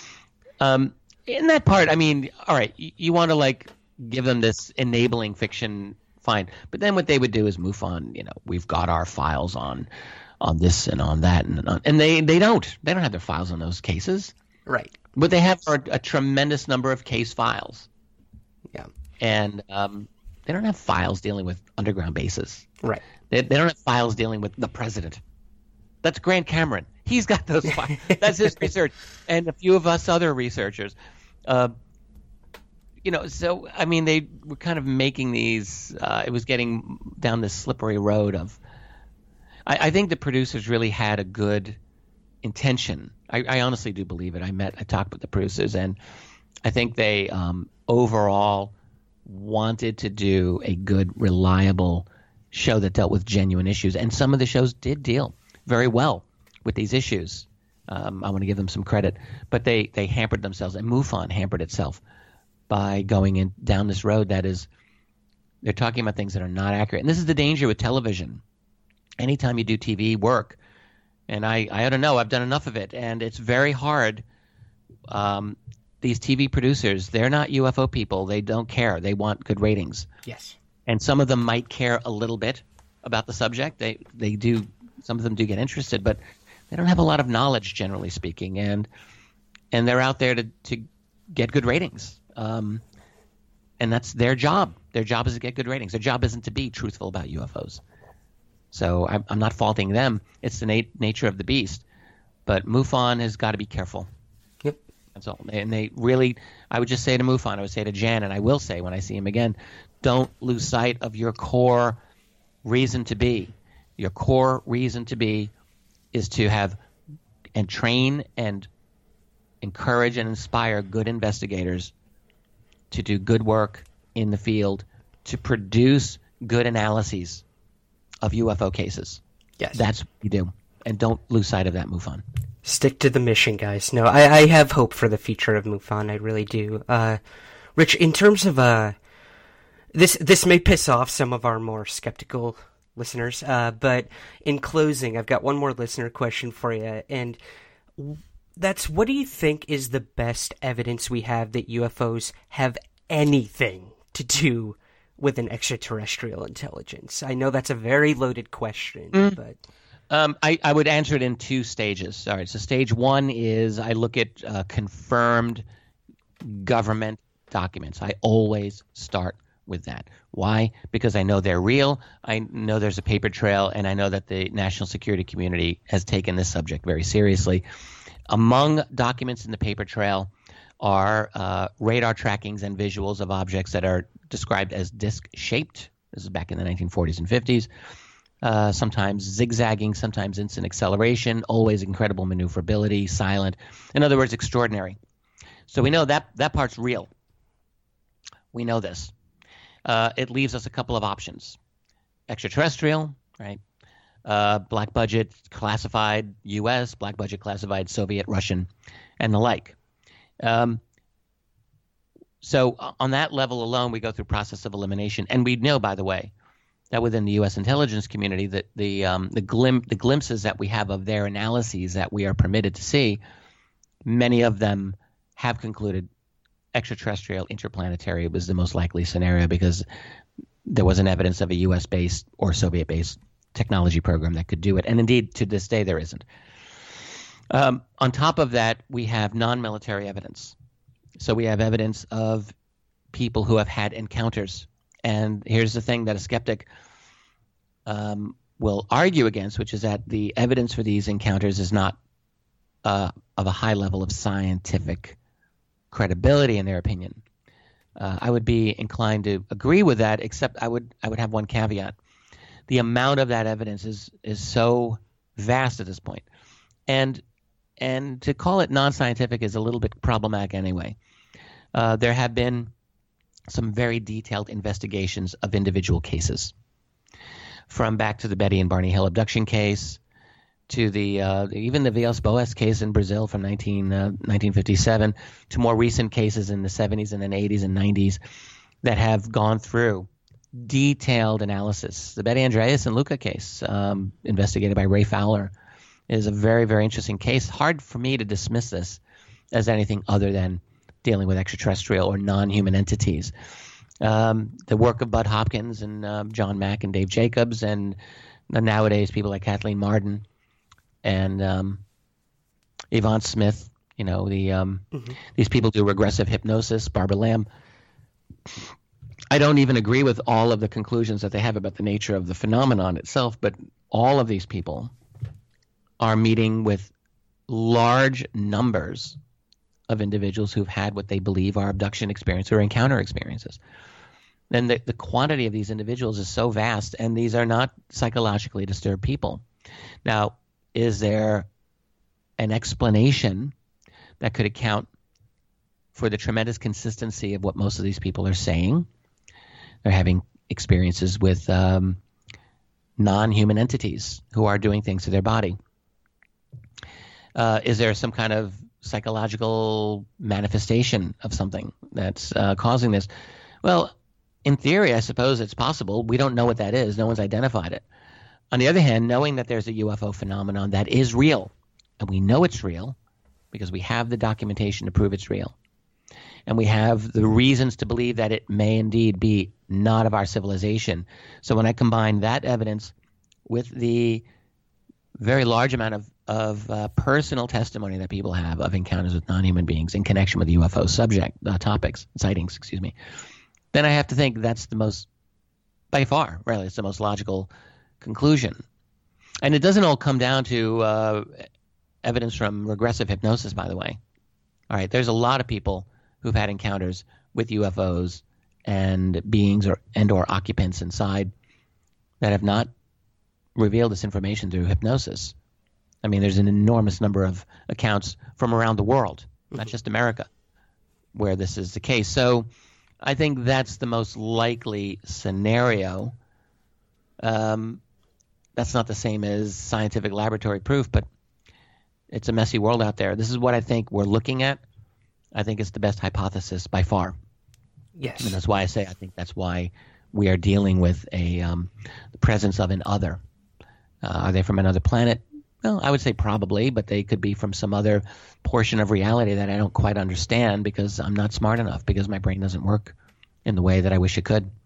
um, in that part, I mean, all right, you, you want to like give them this enabling fiction, fine. But then what they would do is MUFON, you know, we've got our files on on this and on that, and on, and they they don't they don't have their files on those cases, right? But they have a, a tremendous number of case files. Yeah, and um. They don't have files dealing with underground bases. Right. They, they don't have files dealing with the president. That's Grant Cameron. He's got those files. That's his research. And a few of us other researchers. Uh, you know, so, I mean, they were kind of making these uh, – it was getting down this slippery road of I, – I think the producers really had a good intention. I, I honestly do believe it. I met – I talked with the producers, and I think they um, overall – wanted to do a good, reliable show that dealt with genuine issues. And some of the shows did deal very well with these issues. Um, I want to give them some credit. But they, they hampered themselves, and MUFON hampered itself by going in down this road that is – they're talking about things that are not accurate. And this is the danger with television. Anytime you do T V work, and I, I don't know, I've done enough of it, and it's very hard um, – these T V producers, they're not U F O people. They don't care. They want good ratings. Yes. And some of them might care a little bit about the subject. They they do. Some of them do get interested, but they don't have a lot of knowledge, generally speaking. And and they're out there to, to get good ratings. Um, and that's their job. Their job is to get good ratings. Their job isn't to be truthful about U F Os. So I'm, I'm not faulting them. It's the nat- nature of the beast. But MUFON has got to be careful. That's all. And they really, I would just say to MUFON, I would say to Jan, and I will say when I see him again, don't lose sight of your core reason to be. Your core reason to be is to have and train and encourage and inspire good investigators to do good work in the field, to produce good analyses of U F O cases. Yes. That's what you do. And don't lose sight of that, MUFON. Stick to the mission, guys. No, I, I have hope for the future of MUFON. I really do. Uh, Rich, in terms of uh, this, this may piss off some of our more skeptical listeners, uh, but in closing, I've got one more listener question for you, and that's: what do you think is the best evidence we have that U F Os have anything to do with an extraterrestrial intelligence? I know that's a very loaded question, mm. but. Um, I, I would answer it in two stages. All right. So stage one is I look at uh, confirmed government documents. I always start with that. Why? Because I know they're real. I know there's a paper trail, and I know that the national security community has taken this subject very seriously. Among documents in the paper trail are uh, radar trackings and visuals of objects that are described as disc-shaped. This is back in the nineteen forties and fifties. Uh, sometimes zigzagging, sometimes instant acceleration, always incredible maneuverability, silent. In other words, extraordinary. So we know that that part's real. We know this. Uh, it leaves us a couple of options. Extraterrestrial, right? Uh, black budget, classified U S, black budget, classified Soviet, Russian, and the like. Um, so on that level alone, we go through process of elimination. And we know, by the way, that within the U S intelligence community, that the um, the, glim- the glimpses that we have of their analyses that we are permitted to see, many of them have concluded extraterrestrial, interplanetary was the most likely scenario because there wasn't evidence of a U S-based or Soviet-based technology program that could do it. And indeed, to this day, there isn't. Um, on top of that, we have non-military evidence. So we have evidence of people who have had encounters. And here's the thing that a skeptic um, will argue against, which is that the evidence for these encounters is not uh, of a high level of scientific credibility in their opinion. Uh, I would be inclined to agree with that, except I would I would have one caveat. The amount of that evidence is is so vast at this point. And and to call it non-scientific is a little bit problematic anyway. Uh, there have been some very detailed investigations of individual cases, from back to the Betty and Barney Hill abduction case, to the uh, even the Villas-Boas case in Brazil from nineteen, uh, nineteen fifty-seven, to more recent cases in the seventies and then eighties and nineties that have gone through detailed analysis. The Betty Andreas and Luca case, um, investigated by Ray Fowler, is a very, very interesting case. Hard for me to dismiss this as anything other than dealing with extraterrestrial or non-human entities. Um, the work of Bud Hopkins and uh, John Mack and Dave Jacobs, and nowadays people like Kathleen Marden and um, Yvonne Smith, you know, the um, mm-hmm. these people do regressive hypnosis, Barbara Lamb. I don't even agree with all of the conclusions that they have about the nature of the phenomenon itself, but all of these people are meeting with large numbers of individuals who've had what they believe are abduction experiences or encounter experiences. And the, the quantity of these individuals is so vast, and these are not psychologically disturbed people. Now, is there an explanation that could account for the tremendous consistency of what most of these people are saying? They're having experiences with um, non-human entities who are doing things to their body. Uh, is there some kind of psychological manifestation of something that's uh, causing this? Well, in theory, I suppose it's possible. We don't know what that is. No one's identified it. On the other hand, knowing that there's a U F O phenomenon that is real, and we know it's real because we have the documentation to prove it's real, and we have the reasons to believe that it may indeed be not of our civilization. So when I combine that evidence with the very large amount of of uh, personal testimony that people have of encounters with non-human beings in connection with U F O subject uh, topics, sightings, excuse me, then I have to think that's the most, by far, really, it's the most logical conclusion. And it doesn't all come down to uh, evidence from regressive hypnosis, by the way. All right, there's a lot of people who've had encounters with U F Os and beings or and or occupants inside that have not revealed this information through hypnosis. I mean, there's an enormous number of accounts from around the world, not mm-hmm. just America, where this is the case. So I think that's the most likely scenario. Um, that's not the same as scientific laboratory proof, but it's a messy world out there. This is what I think we're looking at. I think it's the best hypothesis by far. Yes. And that's why I say I think that's why we are dealing with a um, the presence of an other. Uh, are they from another planet? Well, I would say probably, but they could be from some other portion of reality that I don't quite understand because I'm not smart enough, because my brain doesn't work in the way that I wish it could.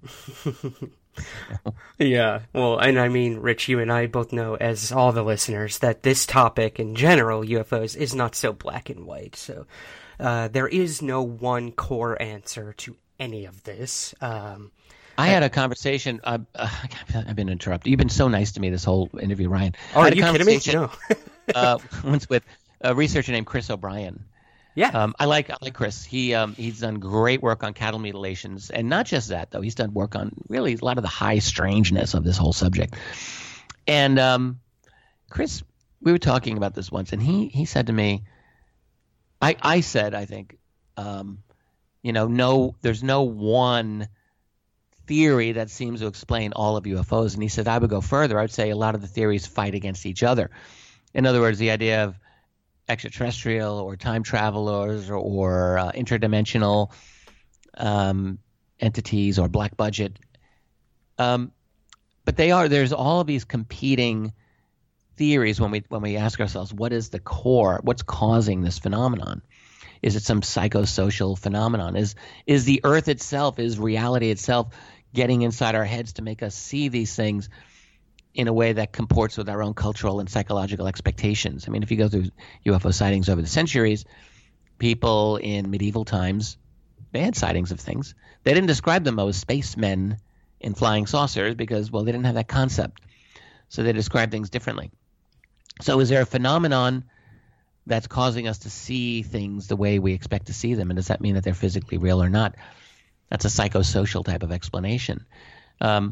Yeah, well, and I mean, Rich, you and I both know, as all the listeners, that this topic in general, U F Os, is not so black and white. So uh, there is no one core answer to any of this. Um I had a conversation. Uh, uh, I've been interrupted. You've been so nice to me this whole interview, Ryan. Oh, are you kidding me? No. uh, once with a researcher named Chris O'Brien. Yeah. Um, I like I like Chris. He um, he's done great work on cattle mutilations, and not just that though. He's done work on really a lot of the high strangeness of this whole subject. And um, Chris, we were talking about this once, and he he said to me, I I said I think, um, you know, no, there's no one theory that seems to explain all of U F Os. And he said, I would go further. I'd say a lot of the theories fight against each other. In other words, the idea of extraterrestrial or time travelers or, or uh, interdimensional um, entities or black budget. Um, but they are, there's all of these competing theories when we when we ask ourselves, what is the core? What's causing this phenomenon? Is it some psychosocial phenomenon? Is is the earth itself, is reality itself getting inside our heads to make us see these things in a way that comports with our own cultural and psychological expectations? I mean, if you go through U F O sightings over the centuries, people in medieval times, they had sightings of things. They didn't describe them as spacemen in flying saucers because, well, they didn't have that concept. So they describe things differently. So is there a phenomenon that's causing us to see things the way we expect to see them? And does that mean that they're physically real or not? That's a psychosocial type of explanation. Um,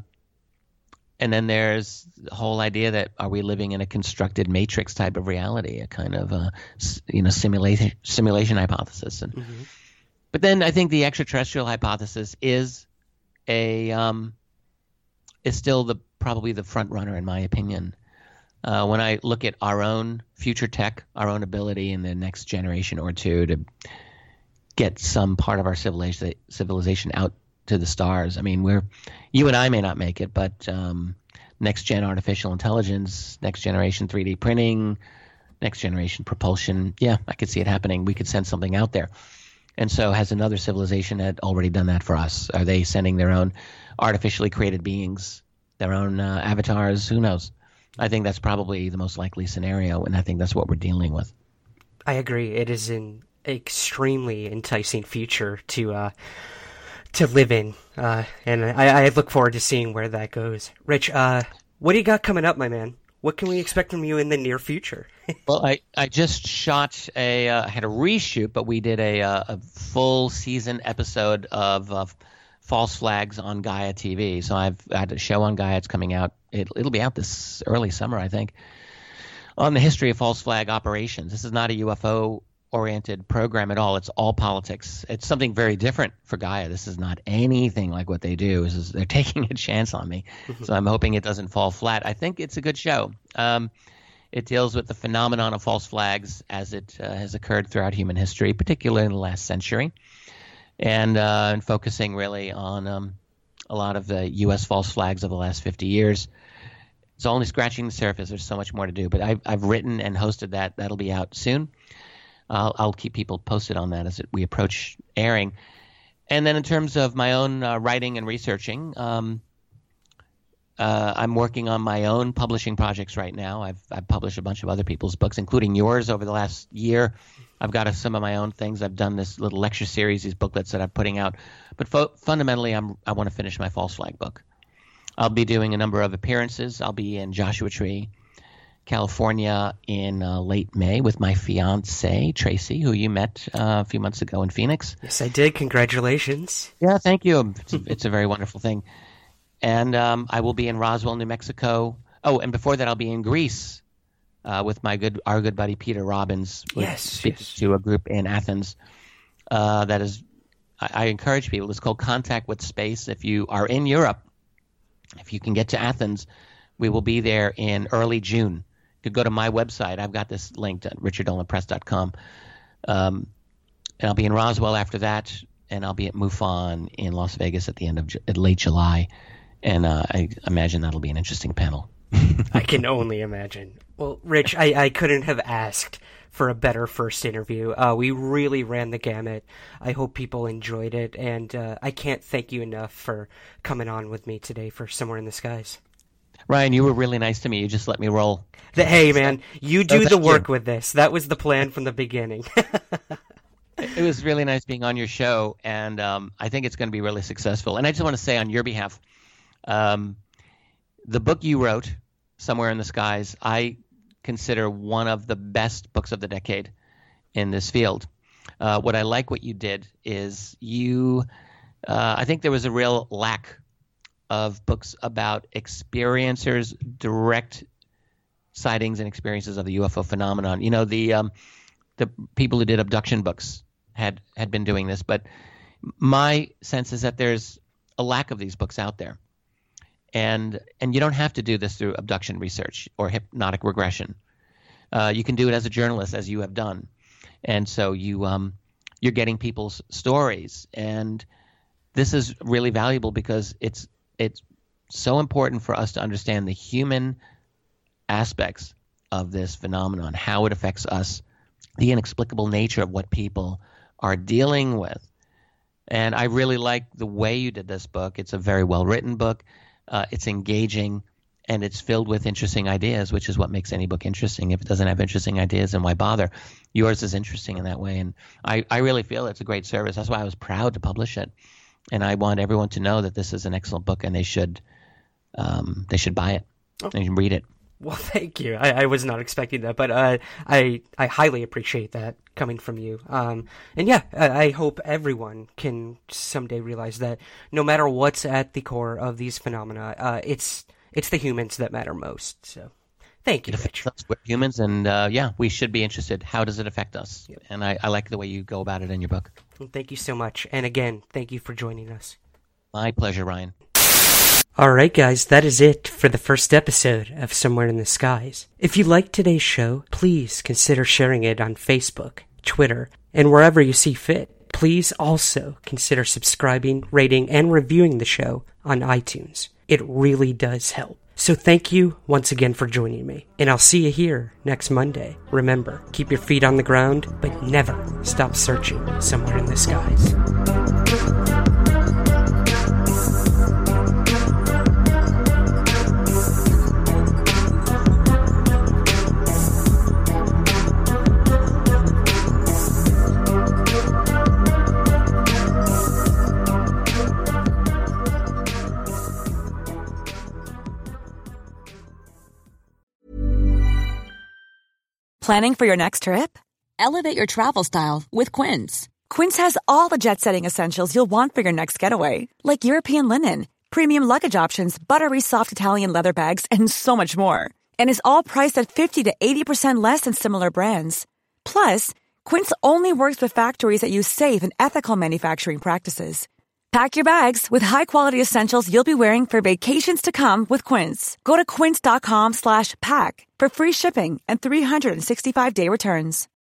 and then there's the whole idea that are we living in a constructed matrix type of reality, a kind of uh, you know simulation simulation hypothesis. And mm-hmm. But then I think the extraterrestrial hypothesis is a um, is still the probably the front runner in my opinion. Uh, when I look at our own future tech, our own ability in the next generation or two to get some part of our civilization civilization out to the stars. I mean, we're you and I may not make it, but um, next gen artificial intelligence, next generation three D printing, next generation propulsion. Yeah, I could see it happening. We could send something out there. And so has another civilization had already done that for us? Are they sending their own artificially created beings, their own uh, avatars? Who knows? I think that's probably the most likely scenario, and I think that's what we're dealing with. I agree. It is an extremely enticing future to uh, to live in, uh, and I, I look forward to seeing where that goes. Rich, uh, what do you got coming up, my man? What can we expect from you in the near future? Well, I, I just shot a uh, – I had a reshoot, but we did a, uh, a full season episode of uh, False Flags on Gaia T V. So I've had a show on Gaia. It's coming out. It, it'll be out this early summer, I think, on the history of false flag operations. This is not a U F O-oriented program at all. It's all politics. It's something very different for Gaia. This is not anything like what they do. This is, they're taking a chance on me, mm-hmm. so I'm hoping it doesn't fall flat. I think it's a good show. Um, it deals with the phenomenon of false flags as it uh, has occurred throughout human history, particularly in the last century, and, uh, and focusing really on um, a lot of the U S false flags of the last fifty years. It's only scratching the surface. There's so much more to do. But I've, I've written and hosted that. That'll be out soon. I'll, I'll keep people posted on that as it, we approach airing. And then in terms of my own uh, writing and researching, um, uh, I'm working on my own publishing projects right now. I've, I've published a bunch of other people's books, including yours over the last year. I've got a, some of my own things. I've done this little lecture series, these booklets that I'm putting out. But fo- fundamentally, I'm, I want to finish my false flag book. I'll be doing a number of appearances. I'll be in Joshua Tree, California in uh, late May with my fiancée, Tracy, who you met uh, a few months ago in Phoenix. Yes, I did. Congratulations. Yeah, thank you. It's a, it's a very wonderful thing. And um, I will be in Roswell, New Mexico. Oh, and before that, I'll be in Greece uh, with my good, our good buddy Peter Robbins. Yes, yes. To a group in Athens. Uh, that is, I, I encourage people. It's called Contact with Space. If you are in Europe, if you can get to Athens, we will be there in early June. You could go to my website. I've got this linked at richard dolan press dot com. Um, and I'll be in Roswell after that, and I'll be at MUFON in Las Vegas at the end of at late July. And uh, I imagine that'll be an interesting panel. I can only imagine. Well, Rich, I, I couldn't have asked for a better first interview. Uh, we really ran the gamut. I hope people enjoyed it, and uh, I can't thank you enough for coming on with me today for Somewhere in the Skies. Ryan, you were really nice to me. You just let me roll. The, hey, man, you do oh, the work you. with this. That was the plan from the beginning. It was really nice being on your show, and um, I think it's going to be really successful. And I just want to say on your behalf, um, the book you wrote, Somewhere in the Skies, I consider one of the best books of the decade in this field. Uh, what I like what you did is you uh, – I think there was a real lack of books about experiencers, direct sightings and experiences of the U F O phenomenon. You know, the um, the people who did abduction books had, had been doing this, but my sense is that there's a lack of these books out there. And and you don't have to do this through abduction research or hypnotic regression. Uh, you can do it as a journalist, as you have done. And so you um, you're getting people's stories, and this is really valuable because it's it's so important for us to understand the human aspects of this phenomenon, how it affects us the inexplicable nature of what people are dealing with. And I really like the way you did this book. It's a very well-written book. Uh, it's engaging, and it's filled with interesting ideas, which is what makes any book interesting. If it doesn't have interesting ideas, then why bother? Yours is interesting in that way, and I, I really feel it's a great service. That's why I was proud to publish it. And I want everyone to know that this is an excellent book, and they should um, they should buy it oh. and read it. Well, thank you. I, I was not expecting that, but uh, I I highly appreciate that coming from you. Um, and yeah, I, I hope everyone can someday realize that no matter what's at the core of these phenomena, uh, it's it's the humans that matter most. So, thank you, Rich. We're humans, and uh, yeah, we should be interested. How does it affect us? Yep. And I, I like the way you go about it in your book. Well, thank you so much. And again, thank you for joining us. My pleasure, Ryan. Alright guys, that is it for the first episode of Somewhere in the Skies. If you liked today's show, please consider sharing it on Facebook, Twitter, and wherever you see fit. Please also consider subscribing, rating, and reviewing the show on iTunes. It really does help. So thank you once again for joining me, and I'll see you here next Monday. Remember, keep your feet on the ground, but never stop searching somewhere in the skies. Planning for your next trip? Elevate your travel style with Quince. Quince has all the jet-setting essentials you'll want for your next getaway, like European linen, premium luggage options, buttery soft Italian leather bags, and so much more. And is all priced at fifty to eighty percent less than similar brands. Plus, Quince only works with factories that use safe and ethical manufacturing practices. Pack your bags with high-quality essentials you'll be wearing for vacations to come with Quince. Go to quince.com slash pack for free shipping and three sixty-five day returns.